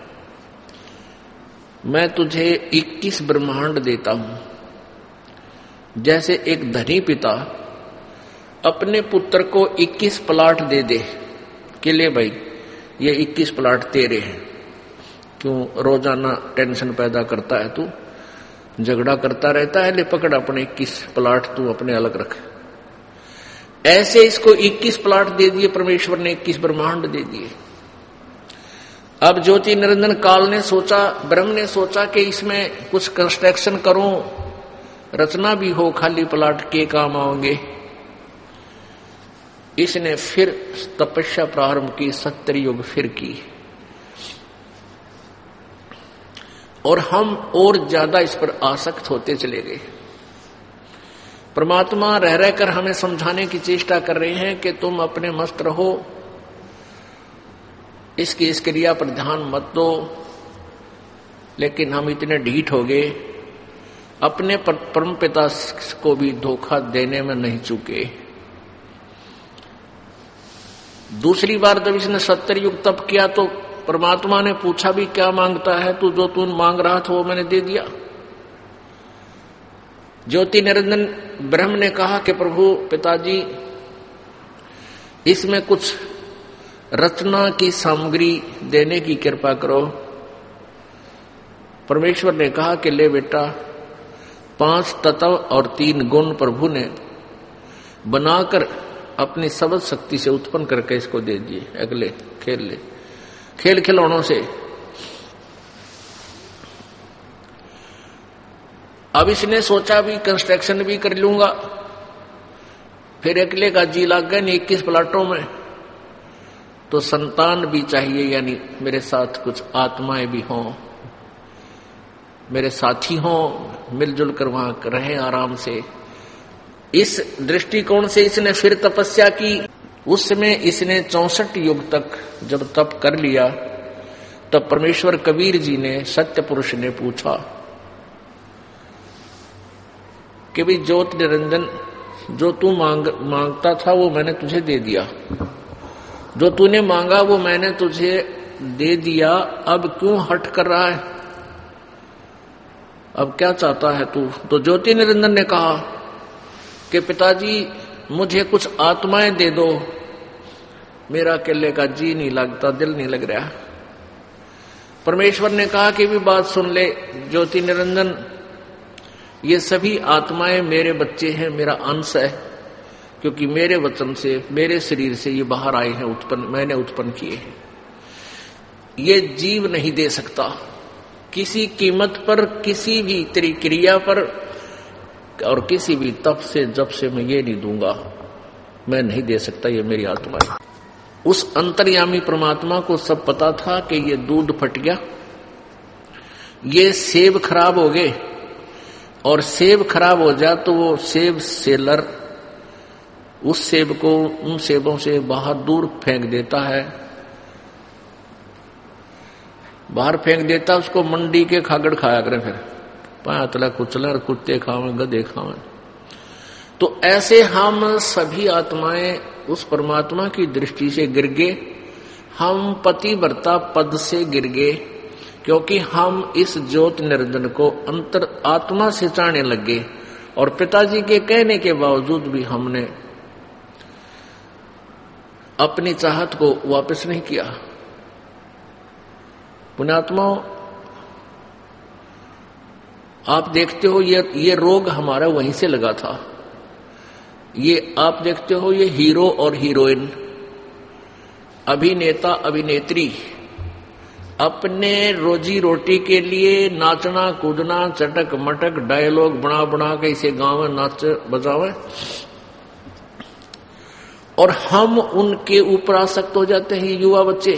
[SPEAKER 2] मैं तुझे इक्कीस ब्रह्मांड देता हूं। जैसे एक धनी पिता अपने पुत्र को इक्कीस प्लाट दे दे कि ले भाई ये इक्कीस प्लाट तेरे हैं, क्यों रोजाना टेंशन पैदा करता है, तू झगड़ा करता रहता है, ले पकड़ अपने इक्कीस प्लाट तू अपने अलग रख। ऐसे इसको इक्कीस प्लाट दे दिए परमेश्वर ने, इक्कीस ब्रह्मांड दे दिए। अब ज्योति निरंजन काल ने सोचा, ब्रह्म ने सोचा कि इसमें कुछ कंस्ट्रक्शन करूं, रचना भी हो, खाली प्लाट के काम आओगे। इसने फिर तपस्या प्रारंभ की, सत्तर युग फिर की, और हम और ज्यादा इस पर आसक्त होते चले गए। परमात्मा रह रहकर हमें समझाने की चेष्टा कर रहे हैं कि तुम अपने मस्त रहो, इसकी इस क्रिया पर ध्यान मत दो। लेकिन हम इतने ढीठ हो गए, अपने परम पिता को भी धोखा देने में नहीं चूके। दूसरी बार जब इसने सत्तर युग तप किया तो परमात्मा ने पूछा भी क्या मांगता है, तू जो तू मांग रहा था वो मैंने दे दिया। ज्योति निरंजन ब्रह्म ने कहा कि प्रभु पिताजी इसमें कुछ रचना की सामग्री देने की कृपा करो। परमेश्वर ने कहा कि ले बेटा, पांच तत्व और तीन गुण प्रभु ने बनाकर अपनी सबद शक्ति से उत्पन्न करके इसको दे दिए। अगले खेल ले, खेल खिलौनों से। अब इसने सोचा भी कंस्ट्रक्शन भी कर लूंगा, फिर अकेले का जी लग गया नहीं इक्कीस प्लाटों में, तो संतान भी चाहिए, यानी मेरे साथ कुछ आत्माएं भी हों, मेरे साथी हों, मिलजुल कर वहां रहें आराम से। इस दृष्टिकोण से इसने फिर तपस्या की। उस समय इसने चौसठ युग तक जब तप कर लिया, तब परमेश्वर कबीर जी ने, सत्य पुरुष ने पूछा कि भाई ज्योति निरंजन, जो तू मांग मांगता था वो मैंने तुझे दे दिया, जो तूने मांगा वो मैंने तुझे दे दिया, अब क्यों हट कर रहा है, अब क्या चाहता है तू? तो ज्योति निरंजन ने कहा कि पिताजी मुझे कुछ आत्माएं दे दो, मेरा अकेले का जी नहीं लगता, दिल नहीं लग रहा। परमेश्वर ने कहा कि भी बात सुन ले ज्योति निरंजन, ये सभी आत्माएं मेरे बच्चे हैं, मेरा अंश है, क्योंकि मेरे वचन से, मेरे शरीर से ये बाहर आए हैं, उत्पन्न मैंने उत्पन्न किए हैं। ये जीव नहीं दे सकता किसी कीमत पर, किसी भी तेरी क्रिया पर और किसी भी तप से जब से मैं ये नहीं दूंगा, मैं नहीं दे सकता, ये मेरी आत्मा है। उस अंतर्यामी परमात्मा को सब पता था कि ये दूध फट गया, ये सेब खराब हो गए, और सेब खराब हो जाए तो वो सेब सेलर उस सेब को उन सेबों से बाहर दूर फेंक देता है, बाहर फेंक देता, उसको मंडी के खागड़ खाया करें, फिर पातला कुचला कुत्ते खावे, गधे खावे। तो ऐसे हम सभी आत्माएं उस परमात्मा की दृष्टि से गिर गए, हम पतिव्रता पद से गिर गए, क्योंकि हम इस ज्योति निरंजन को अंतर आत्मा से चाहने लगे, और पिताजी के कहने के बावजूद भी हमने अपनी चाहत को वापस नहीं किया। पुण्यात्माओं, आप देखते हो ये ये रोग हमारा वहीं से लगा था। ये आप देखते हो, ये हीरो और हीरोइन, अभिनेता अभिनेत्री अपने रोजी रोटी के लिए नाचना कूदना, चटक मटक डायलॉग बना बना के इसे गाँव में नाच बजावे, और हम उनके ऊपर आसक्त हो जाते हैं, युवा बच्चे।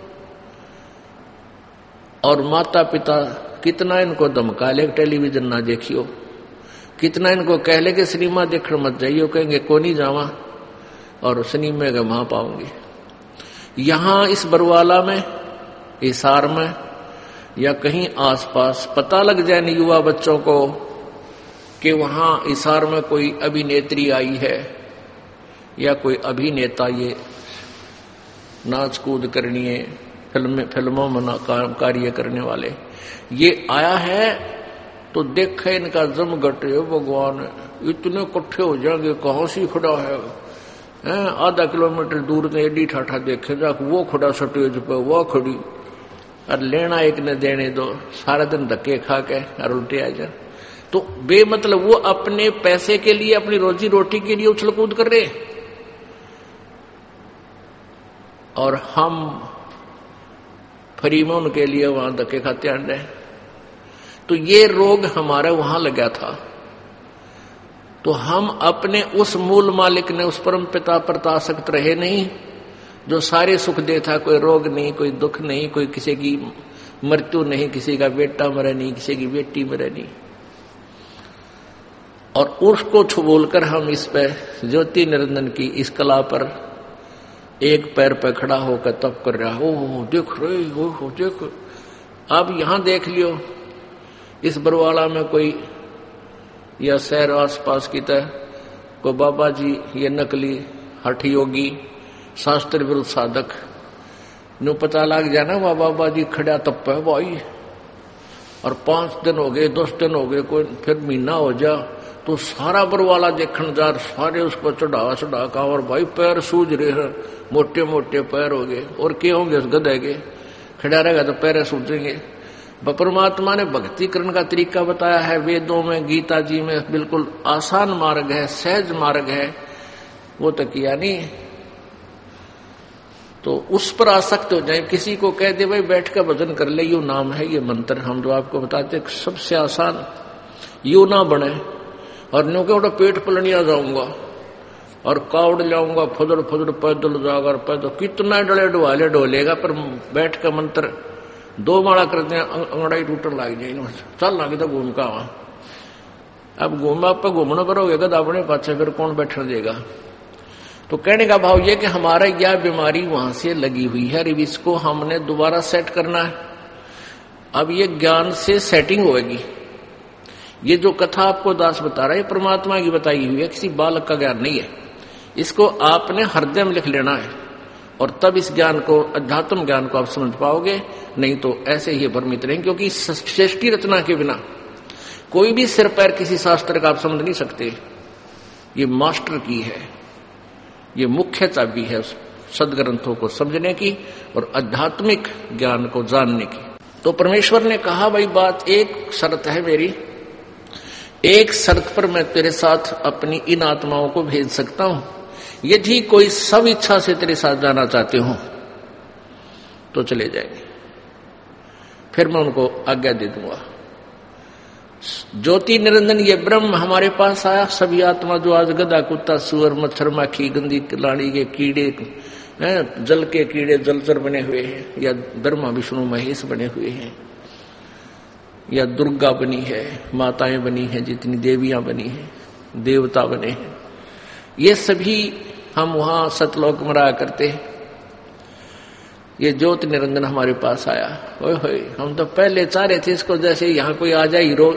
[SPEAKER 2] और माता पिता कितना इनको धमका ले टेलीविजन ना देखियो, कितना इनको कह ले कि सिनेमा देखने मत जाइयो, कहेंगे को नहीं जावा, और सिनेमा का वहां पाऊंगी। यहां इस बरवाला में, हिसार में या कहीं आसपास पता लग जाए युवा बच्चों को कि वहां हिसार में कोई अभिनेत्री आई है या कोई अभिनेता, ये नाच कूद करनी है, फिल्म फिल्मों में कार्य करने वाले ये आया है, तो देखे इनका जम घटे, भगवान इतने इकट्ठे हो जाएंगे, कहां से खड़ा है, आधा किलोमीटर दूर से एडी ठाठा देखे जाके वो खड़ा स्टेज पे, वो खड़ी, और लेना एक ने देने दो, सारा दिन धक्के खा के और उल्टे आ जाए। तो बेमतलब वो अपने पैसे के लिए, अपनी रोजी रोटी के लिए उछल कूद कर रहे, और हम फ्री में उनके लिए वहां धक्के खाते आने रहे। तो ये रोग हमारा वहां लगा था। तो हम अपने उस मूल मालिक ने, उस परम पिता पर आसक्त रहे नहीं, जो सारे सुख देता, कोई रोग नहीं, कोई दुख नहीं, कोई किसी की मृत्यु नहीं, किसी का बेटा मरे नहीं, किसी की बेटी मरे नहीं, और उसको छुबोलकर हम इस पे ज्योति निरंजन की इस कला पर एक पैर पे खड़ा होकर तप कर रहा। ओह देख रहे हो, देख, अब यहां देख लियो, इस बरवाला में कोई या शहर आसपास की तरह को बाबा जी, ये नकली हठ योगी, शास्त्र विरुद्ध साधक, नो पता लग जाना वाह बाबा जी खड़ा तप है भाई, और पांच दिन हो गए, दस दिन हो गए, कोई फिर महीना हो जा तो सारा बरवाला देखने जा, सारे उसको चढ़ा चढ़ा का, और भाई पैर सूझ रहे हैं, मोटे मोटे पैर हो गए, और क्या होंगे उस गधे के, खड़ा रहेगा तो पैर सूझेंगे। परमात्मा ने भक्ति करने का तरीका बताया है वेदों में, गीता जी में, बिल्कुल आसान मार्ग है, सहज मार्ग है, वो तो किया नहीं। तो उस पर आसक्त हो जाए, किसी को कह दे भाई बैठ कर भजन कर ले, यू नाम है, ये मंत्र हम जो आपको बताते सबसे आसान, यू ना बने और न्यू के पेट पलनिया जाऊंगा और कावड़ जाऊंगा, फुदड़ फुदड़ पैदल जाकर पैदल, कितना डले डुवाले डोलेगा, पर बैठ का मंत्र दो माला करते हैं अंगड़ाई टूटने लग जाए, चल लगे तो घूम का वहां। अब घूम आप घूमना करोगे गधा अपने पाछे, फिर कौन बैठने देगा। तो कहने का भाव ये कि हमारा यह बीमारी वहां से लगी हुई है, अब इसको हमने दोबारा सेट करना है। अब ये ज्ञान से सेटिंग होगी। ये जो कथा आपको दास बता रहा है परमात्मा की बताई हुई है, किसी बालक का ज्ञान नहीं है। इसको आपने हृदय में लिख लेना है और तब इस ज्ञान को, अध्यात्म ज्ञान को आप समझ पाओगे, नहीं तो ऐसे ही भ्रमित रहेंगे। क्योंकि सृष्टि रचना के बिना कोई भी सिर पैर किसी शास्त्र का आप समझ नहीं सकते। ये मास्टर की है, ये मुख्य चाबी है सदग्रंथों को समझने की और आध्यात्मिक ज्ञान को जानने की। तो परमेश्वर ने कहा भाई बात एक शर्त है मेरी, एक शर्त पर मैं तेरे साथ अपनी इन आत्माओं को भेज सकता हूं, यदि कोई सब इच्छा से तेरे साथ जाना चाहते हो तो चले जाएंगे, फिर मैं उनको आज्ञा दे दूंगा। ज्योति निरंजन ये ब्रह्म हमारे पास आया, सभी आत्मा जो आज गधा कुत्ता सुअर मच्छर माखी गंदी लाड़ी के कीड़े हैं, जल के कीड़े जलचर बने हुए हैं, या ब्रह्मा विष्णु महेश बने हुए हैं, या दुर्गा बनी है, माताएं बनी हैं, जितनी देवियां बनी हैं, देवता बने हैं, ये सभी हम वहां सतलोक में रहा करते हैं। ये ज्योति निरंजन हमारे पास आया, ओए होए हम तो पहले चाह रहे थे इसको जैसे यहाँ कोई आ जाए हीरो,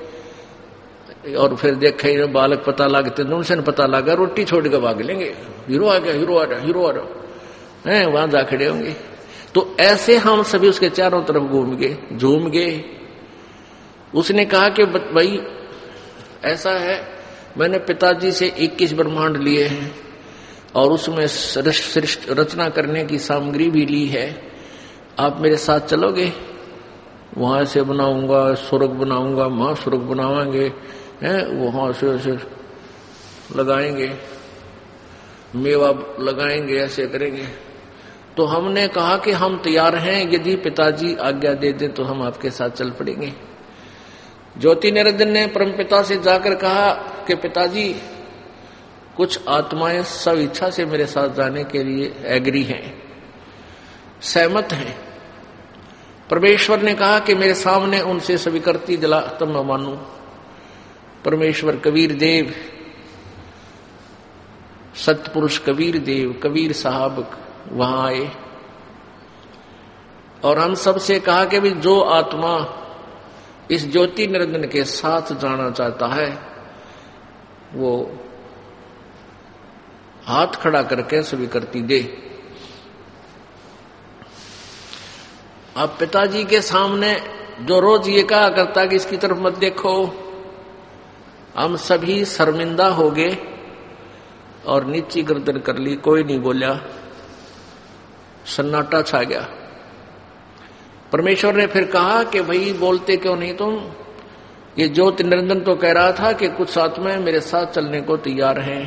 [SPEAKER 2] और फिर देखे बालक पता लगते उनसे पता लगा रोटी छोड़ के भाग लेंगे, हीरो आ गया हीरो आ रहा हीरो आ रहा है, वहां जा खड़े होंगे। तो ऐसे हम सभी उसके चारों तरफ घूम गए झूम गए। उसने कहा कि भाई ऐसा है, मैंने पिताजी से इक्कीस ब्रह्मांड लिए हैं और उसमें सृष्टि रचना करने की सामग्री भी ली है, आप मेरे साथ चलोगे? वहां से बनाऊंगा, स्वर्ग बनाऊंगा, मां स्वर्ग बनावांगे, हैं वहां से ऐसे लगाएंगे, मेवा लगाएंगे, ऐसे करेंगे। तो हमने कहा कि हम तैयार हैं, यदि पिताजी आज्ञा दे दें तो हम आपके साथ चल पड़ेंगे। ज्योति निरंजन ने परमपिता से जाकर कहा कि पिताजी कुछ आत्माएं सब इच्छा से मेरे साथ जाने के लिए एग्री हैं, सहमत हैं। परमेश्वर ने कहा कि मेरे सामने उनसे स्वीकृति दिला तब मैं मानूं। परमेश्वर कबीर देव, सतपुरुष कबीर देव, कबीर साहब वहां आए और हम सबसे कहा कि भी जो आत्मा इस ज्योति निरंजन के साथ जाना चाहता है वो हाथ खड़ा करके स्वीकृति दे। आप पिताजी के सामने जो रोज ये कहा करता कि इसकी तरफ मत देखो, हम सभी शर्मिंदा हो गए और नीची गर्दन कर ली, कोई नहीं बोला, सन्नाटा छा गया। परमेश्वर ने फिर कहा कि भाई बोलते क्यों नहीं तुम? ये ज्योति निरंजन तो कह रहा था कि कुछ आत्माएं मेरे साथ चलने को तैयार हैं,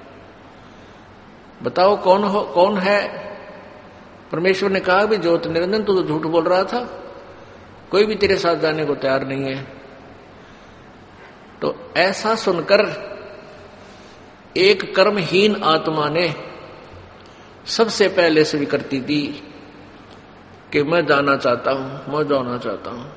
[SPEAKER 2] बताओ कौन हो कौन है? परमेश्वर ने कहा भी ज्योति निरंजन तो, तो झूठ बोल रहा था, कोई भी तेरे साथ जाने को तैयार नहीं है। तो ऐसा सुनकर एक कर्महीन आत्मा ने सबसे पहले स्वीकृति दी कि मैं जाना चाहता हूं, मैं जाना चाहता हूं।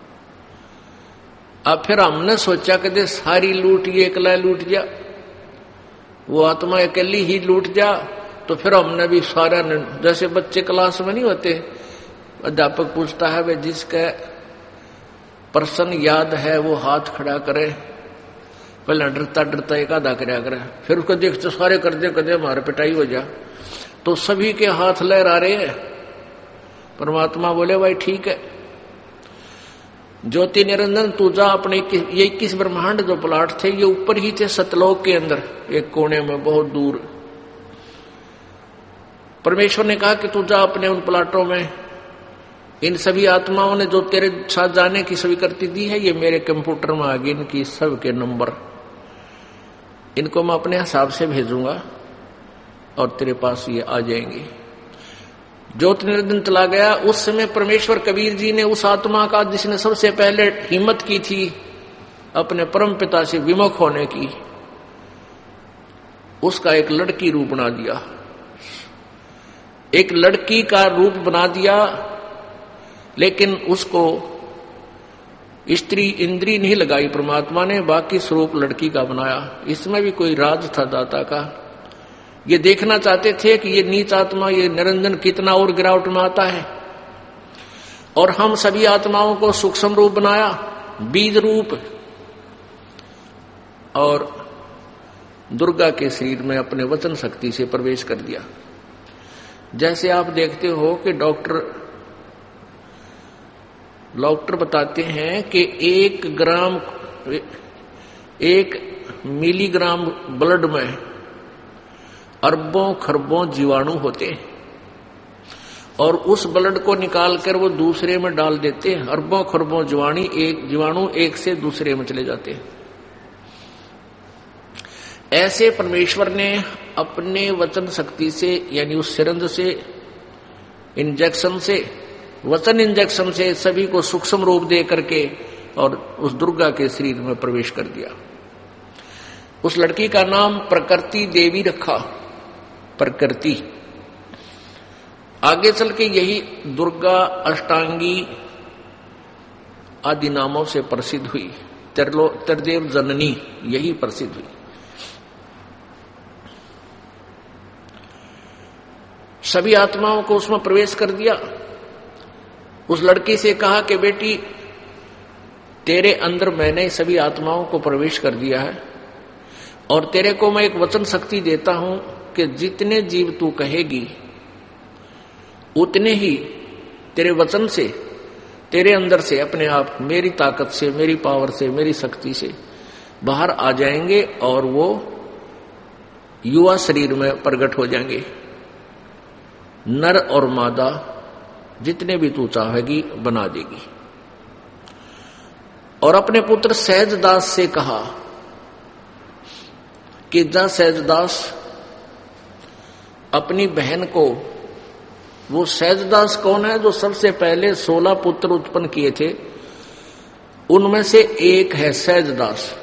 [SPEAKER 2] अब फिर हमने सोचा कि सारी लूट ये अकेला लूट जा, वो आत्मा अकेली ही लूट जा, तो फिर हमने भी सारा, जैसे बच्चे क्लास में नहीं होते, अध्यापक पूछता है वे जिसका प्रश्न याद है वो हाथ खड़ा करे, पहले डरता डरता एक आधा करया करे, फिर उसको देखते सारे कर दे, कदे हमारे पिटाई हो जा। तो सभी के हाथ लहरा रहे हैं, परमात्मा बोले भाई ठीक है, ज्योति निरंजन तू जा अपने, ये इक्कीस ब्रह्मांड जो प्लाट थे ये ऊपर ही थे सतलोक के अंदर एक कोने में बहुत दूर। परमेश्वर ने कहा कि तू जा अपने उन प्लाटों में, इन सभी आत्माओं ने जो तेरे साथ जाने की स्वीकृति दी है ये मेरे कंप्यूटर में आ गई, इनकी सब के नंबर, इनको मैं अपने हिसाब से भेजूंगा और तेरे पास ये आ जाएंगे। ज्योति निरंजन चला गया। उस समय परमेश्वर कबीर जी ने उस आत्मा का जिसने सबसे पहले हिम्मत की थी अपने परम पिता से विमुख होने की, उसका एक लड़की रूप बना दिया, एक लड़की का रूप बना दिया, लेकिन उसको स्त्री इंद्री नहीं लगाई परमात्मा ने, बाकी स्वरूप लड़की का बनाया। इसमें भी कोई राज था दाता का। ये देखना चाहते थे कि ये नीच आत्मा, ये निरंजन कितना और गिरावट में आता है, और हम सभी आत्माओं को सूक्ष्म रूप बनाया, बीज रूप, और दुर्गा के शरीर में अपने वचन शक्ति से प्रवेश कर दिया। जैसे आप देखते हो कि डॉक्टर डॉक्टर बताते हैं कि एक ग्राम एक मिलीग्राम ब्लड में अरबों खरबों जीवाणु होते हैं, और उस ब्लड को निकालकर वो दूसरे में डाल देते हैं। अरबों खरबों जीवाणु एक जीवाणु एक से दूसरे में चले जाते हैं। ऐसे परमेश्वर ने अपने वचन शक्ति से, यानी उस सिरंज से, इंजेक्शन से, वचन इंजेक्शन से सभी को सूक्ष्म रूप दे करके और उस दुर्गा के शरीर में प्रवेश कर दिया। उस लड़की का नाम प्रकृति देवी रखा, प्रकृति। आगे चल के यही दुर्गा, अष्टांगी आदि नामों से प्रसिद्ध हुई। त्रिलो त्रिदेव जननी यही प्रसिद्ध हुई। सभी आत्माओं को उसमें प्रवेश कर दिया। उस लड़की से कहा कि बेटी तेरे अंदर मैंने सभी आत्माओं को प्रवेश कर दिया है, और तेरे को मैं एक वचन शक्ति देता हूं कि जितने जीव तू कहेगी उतने ही तेरे वचन से, तेरे अंदर से अपने आप मेरी ताकत से, मेरी पावर से, मेरी शक्ति से बाहर आ जाएंगे, और वो युवा शरीर में प्रकट हो जाएंगे। नर और मादा जितने भी तू चाहेगी बना देगी। और अपने पुत्र सहजदास से कहा कि जा सहजदास अपनी बहन को, वो सहजदास कौन है? जो सबसे पहले सोलह पुत्र उत्पन्न किए थे, उनमें से एक है सहजदास।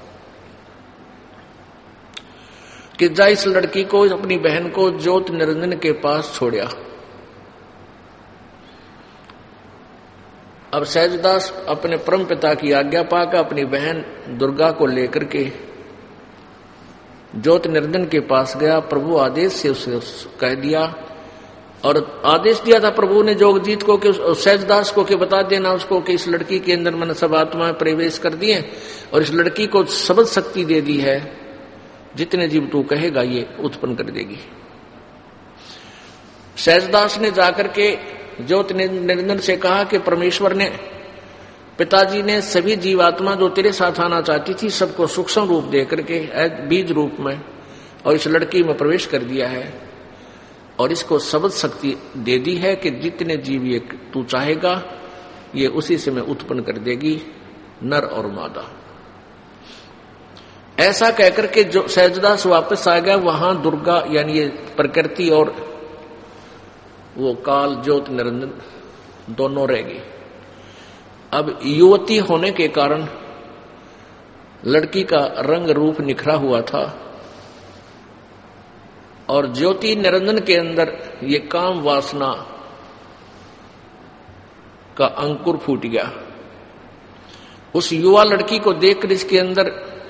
[SPEAKER 2] कि जा इस लड़की को, अपनी बहन को ज्योति निरंजन के पास छोड़िया। अब सहजदास अपने परम पिता की आज्ञा पाकर अपनी बहन दुर्गा को लेकर के ज्योति निरंजन के पास गया। प्रभु आदेश से उसे कह दिया, और आदेश दिया था प्रभु ने जोगजीत को कि सहजदास को कि बता देना उसको कि इस लड़की के अंदर मैंने सब आत्माएं प्रवेश कर दी हैं, और इस लड़की को शब्द शक्ति दे दी है, जितने जीव तू कहेगा ये उत्पन्न कर देगी। सहजदास ने जाकर के ज्योति निरंजन से कहा कि परमेश्वर ने, पिताजी ने सभी जीवात्मा जो तेरे साथ आना चाहती थी सबको सूक्ष्म रूप दे करके बीज रूप में और इस लड़की में प्रवेश कर दिया है, और इसको शब्द शक्ति दे दी है कि जितने जीव ये तू चाहेगा ये उसी से मैं उत्पन्न कर देगी, नर और मादा। ऐसा कहकर के जो सहजदास वापस आ गया, वहां दुर्गा यानी ये प्रकृति और वो काल ज्योति निरंजन दोनों रह गए। अब युवती होने के कारण लड़की का रंग रूप निखरा हुआ था, और ज्योति निरंजन के अंदर ये काम वासना का अंकुर फूट गया। उस युवा लड़की को देखकर इसके अंदर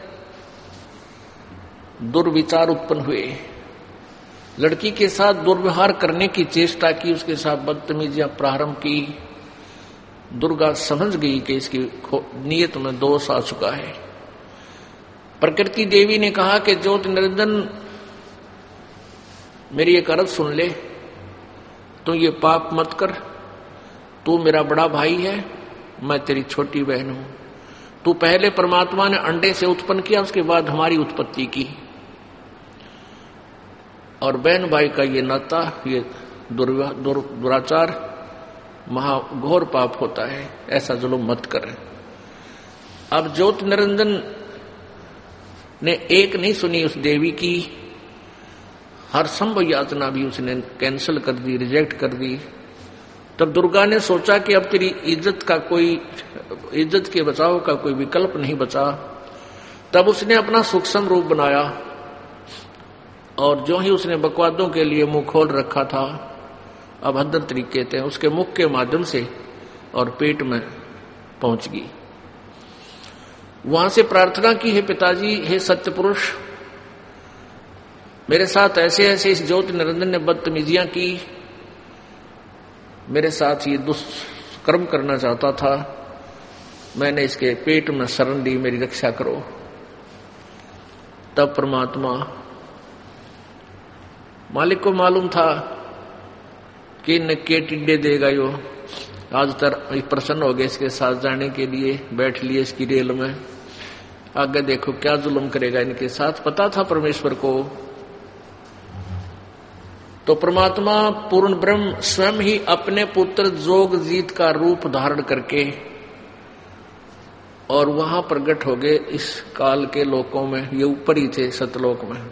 [SPEAKER 2] दुर्विचार उत्पन्न हुए। लड़की के साथ दुर्व्यवहार करने की चेष्टा की, उसके साथ बदतमीजियां प्रारंभ की। दुर्गा समझ गई कि इसकी नियत में दोष आ चुका है। प्रकृति देवी ने कहा कि ज्योति निरंजन मेरी एक अर्ज सुन ले, तो ये पाप मत कर, तू मेरा बड़ा भाई है, मैं तेरी छोटी बहन हूं। तू पहले परमात्मा ने अंडे से उत्पन्न किया, उसके बाद हमारी उत्पत्ति की। और बहन भाई का ये नाता, ये दुराचार महाघोर पाप होता है, ऐसा जुल्म मत करें। अब ज्योत निरंजन ने एक नहीं सुनी उस देवी की, हर संभव यातना भी उसने कैंसिल कर दी, रिजेक्ट कर दी। तब दुर्गा ने सोचा कि अब तेरी इज्जत का कोई इज्जत के बचाव का कोई विकल्प नहीं बचा। तब उसने अपना सूक्ष्म रूप बनाया और जो ही उसने बकवादों के लिए मुंह खोल रखा था, अभद्र तरीके थे, उसके मुख के माध्यम से और पेट में पहुंच गई। वहां से प्रार्थना की, हे पिताजी, हे सत्य पुरुष, मेरे साथ ऐसे ऐसे इस ज्योति निरंजन ने बदतमीजियां की, मेरे साथ ये दुष्कर्म करना चाहता था, मैंने इसके पेट में शरण दी, मेरी रक्षा करो। तब परमात्मा, मालिक को मालूम था कि न के टिड्डे देगा यो, आज तक प्रसन्न हो गए इसके साथ जाने के लिए, बैठ लिए इसकी रेल में, आगे देखो क्या जुल्म करेगा इनके साथ। पता था परमेश्वर को। तो परमात्मा पूर्ण ब्रह्म स्वयं ही अपने पुत्र जोगजीत का रूप धारण करके और वहां प्रकट हो गए इस काल के लोकों में। ये ऊपर ही थे सतलोक में।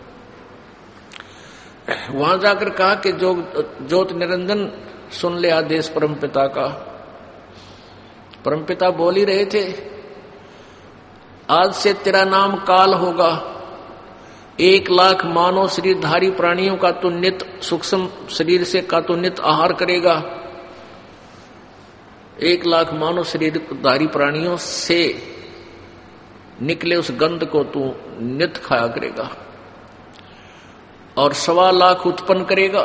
[SPEAKER 2] वहां जाकर कहा कि जो ज्योत निरंजन सुन ले आदेश परमपिता का। परमपिता बोल ही रहे थे, आज से तेरा नाम काल होगा। एक लाख मानव शरीरधारी प्राणियों का तो नित सूक्ष्म शरीर से का तो नित आहार करेगा। एक लाख मानव शरीरधारी प्राणियों से निकले उस गंध को तू नित खाया करेगा और सवा लाख उत्पन्न करेगा।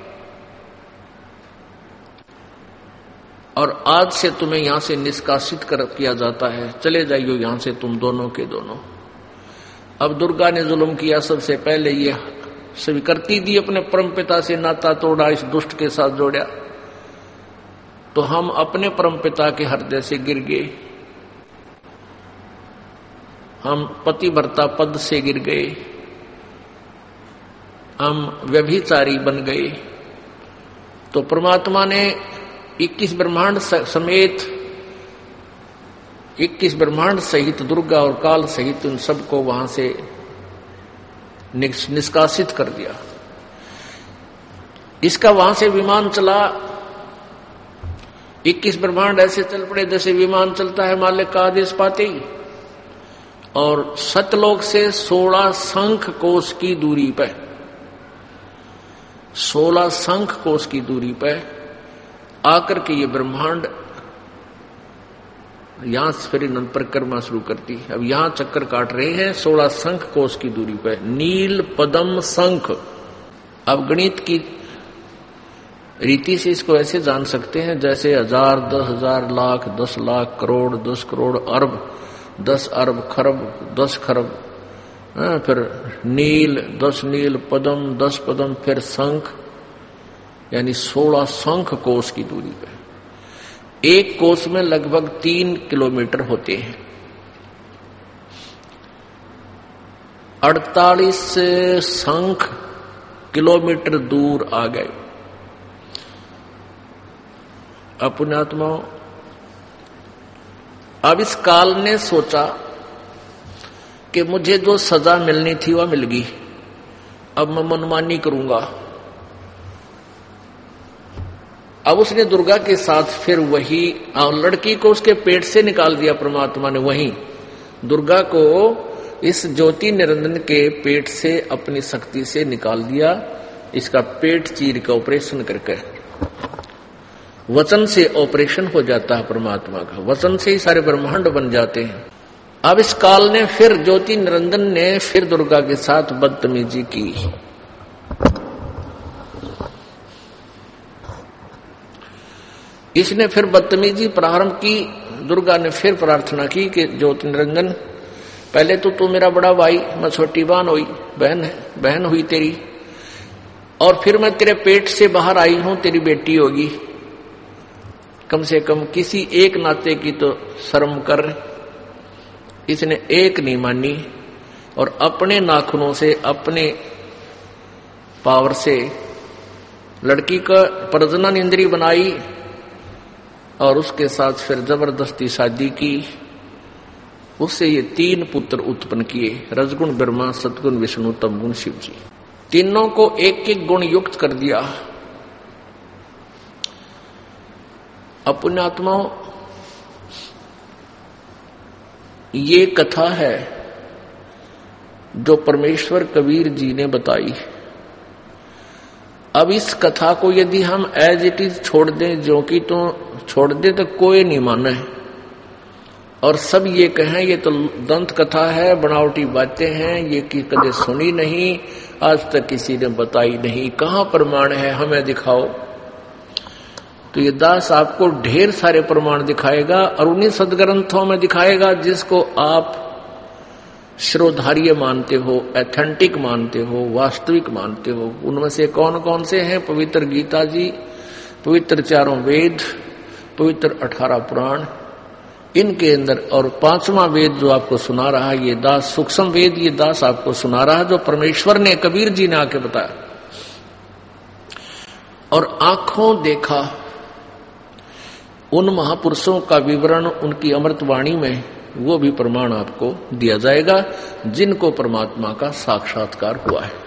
[SPEAKER 2] और आज से तुम्हें यहां से निष्कासित कर किया जाता है, चले जाइयो यहां से तुम दोनों के दोनों। अब दुर्गा ने जुल्म किया, सबसे पहले ये स्वीकृति दी, अपने परमपिता से नाता तोड़ा, इस दुष्ट के साथ जोड़ा। तो हम अपने परमपिता के हृदय से गिर गए, हम पतिव्रता पद से गिर गए, हम व्यभिचारी बन गए। तो परमात्मा ने इक्कीस ब्रह्मांड समेत इक्कीस ब्रह्मांड सहित दुर्गा और काल सहित उन सबको वहां से निष्कासित कर दिया। इसका वहां से विमान चला। इक्कीस ब्रह्मांड ऐसे चल पड़े जैसे विमान चलता है मालिक का आदेश पाते ही। और सतलोक से सोलह शंख कोश की दूरी पर सोलह शंख कोश की दूरी पर आकर के ये ब्रह्मांड यहां से फिर इन परिक्रमा शुरू करती है। अब यहां चक्कर काट रहे हैं सोलह शंख कोश की दूरी पर, नील पदम शंख। अब गणित की रीति से इसको ऐसे जान सकते हैं जैसे हजार, दस हजार, लाख, दस लाख, करोड़, दस करोड़, अरब, दस अरब, खरब, दस खरब, फिर नील, दस नील, पदम, दस पदम, फिर शंख, यानी सोलह शंख कोश की दूरी पे। एक कोश में लगभग तीन किलोमीटर होते हैं। अड़तालीस शंख किलोमीटर दूर आ गए। पुण्यात्माओं, अब इस काल ने सोचा कि मुझे जो सजा मिलनी थी वह मिल गई, अब मैं मनमानी करूंगा। अब उसने दुर्गा के साथ फिर वही लड़की को उसके पेट से निकाल दिया। परमात्मा ने वही दुर्गा को इस ज्योति निरंजन के पेट से अपनी शक्ति से निकाल दिया। इसका पेट चीर का ऑपरेशन करके, वचन से ऑपरेशन हो जाता है परमात्मा का, वचन से ही सारे ब्रह्मांड बन जाते हैं। अब इस काल ने फिर ज्योति निरंजन ने फिर दुर्गा के साथ बदतमीजी की। इसने फिर बदतमीजी प्रारंभ की। दुर्गा ने फिर प्रार्थना की कि ज्योति निरंजन, पहले तो तू मेरा बड़ा भाई, मैं छोटी बहन हुई बहन है बहन हुई तेरी, और फिर मैं तेरे पेट से बाहर आई हूं, तेरी बेटी होगी। कम से कम किसी एक नाते की तो शर्म कर। इसने एक नहीं मानी और अपने नाखूनों से, अपने पावर से लड़की का प्रजनन इंद्री बनाई और उसके साथ फिर जबरदस्ती शादी की। उससे ये तीन पुत्र उत्पन्न किए, रजगुण ब्रह्मा, सतगुण विष्णु, तमगुण शिव जी। तीनों को एक एक गुण युक्त कर दिया। पुण्यात्माओं, ये कथा है जो परमेश्वर कबीर जी ने बताई। अब इस कथा को यदि हम एज इट इज छोड़ दें, जो कि तो छोड़ दें तो कोई नहीं माने और सब ये कहें ये तो दंत कथा है, बनावटी बातें हैं, ये कि कदे सुनी नहीं, आज तक किसी ने बताई नहीं, कहां प्रमाण है, हमें दिखाओ। तो ये दास आपको ढेर सारे प्रमाण दिखाएगा और उन्हीं सदग्रंथों में दिखाएगा जिसको आप श्रोधार्य मानते हो, एथेंटिक मानते हो, वास्तविक मानते हो। उनमें से कौन कौन से हैं? पवित्र गीता जी, पवित्र चारों वेद, पवित्र अठारह पुराण, इनके अंदर और पांचवा वेद जो आपको सुना रहा है ये दास, सूक्ष्म वेद ये दास आपको सुना रहा है जो परमेश्वर ने, कबीर जी ने आके बताया। और आंखों देखा उन महापुरुषों का विवरण उनकी अमृत वाणी में, वो भी प्रमाण आपको दिया जाएगा जिनको परमात्मा का साक्षात्कार हुआ है।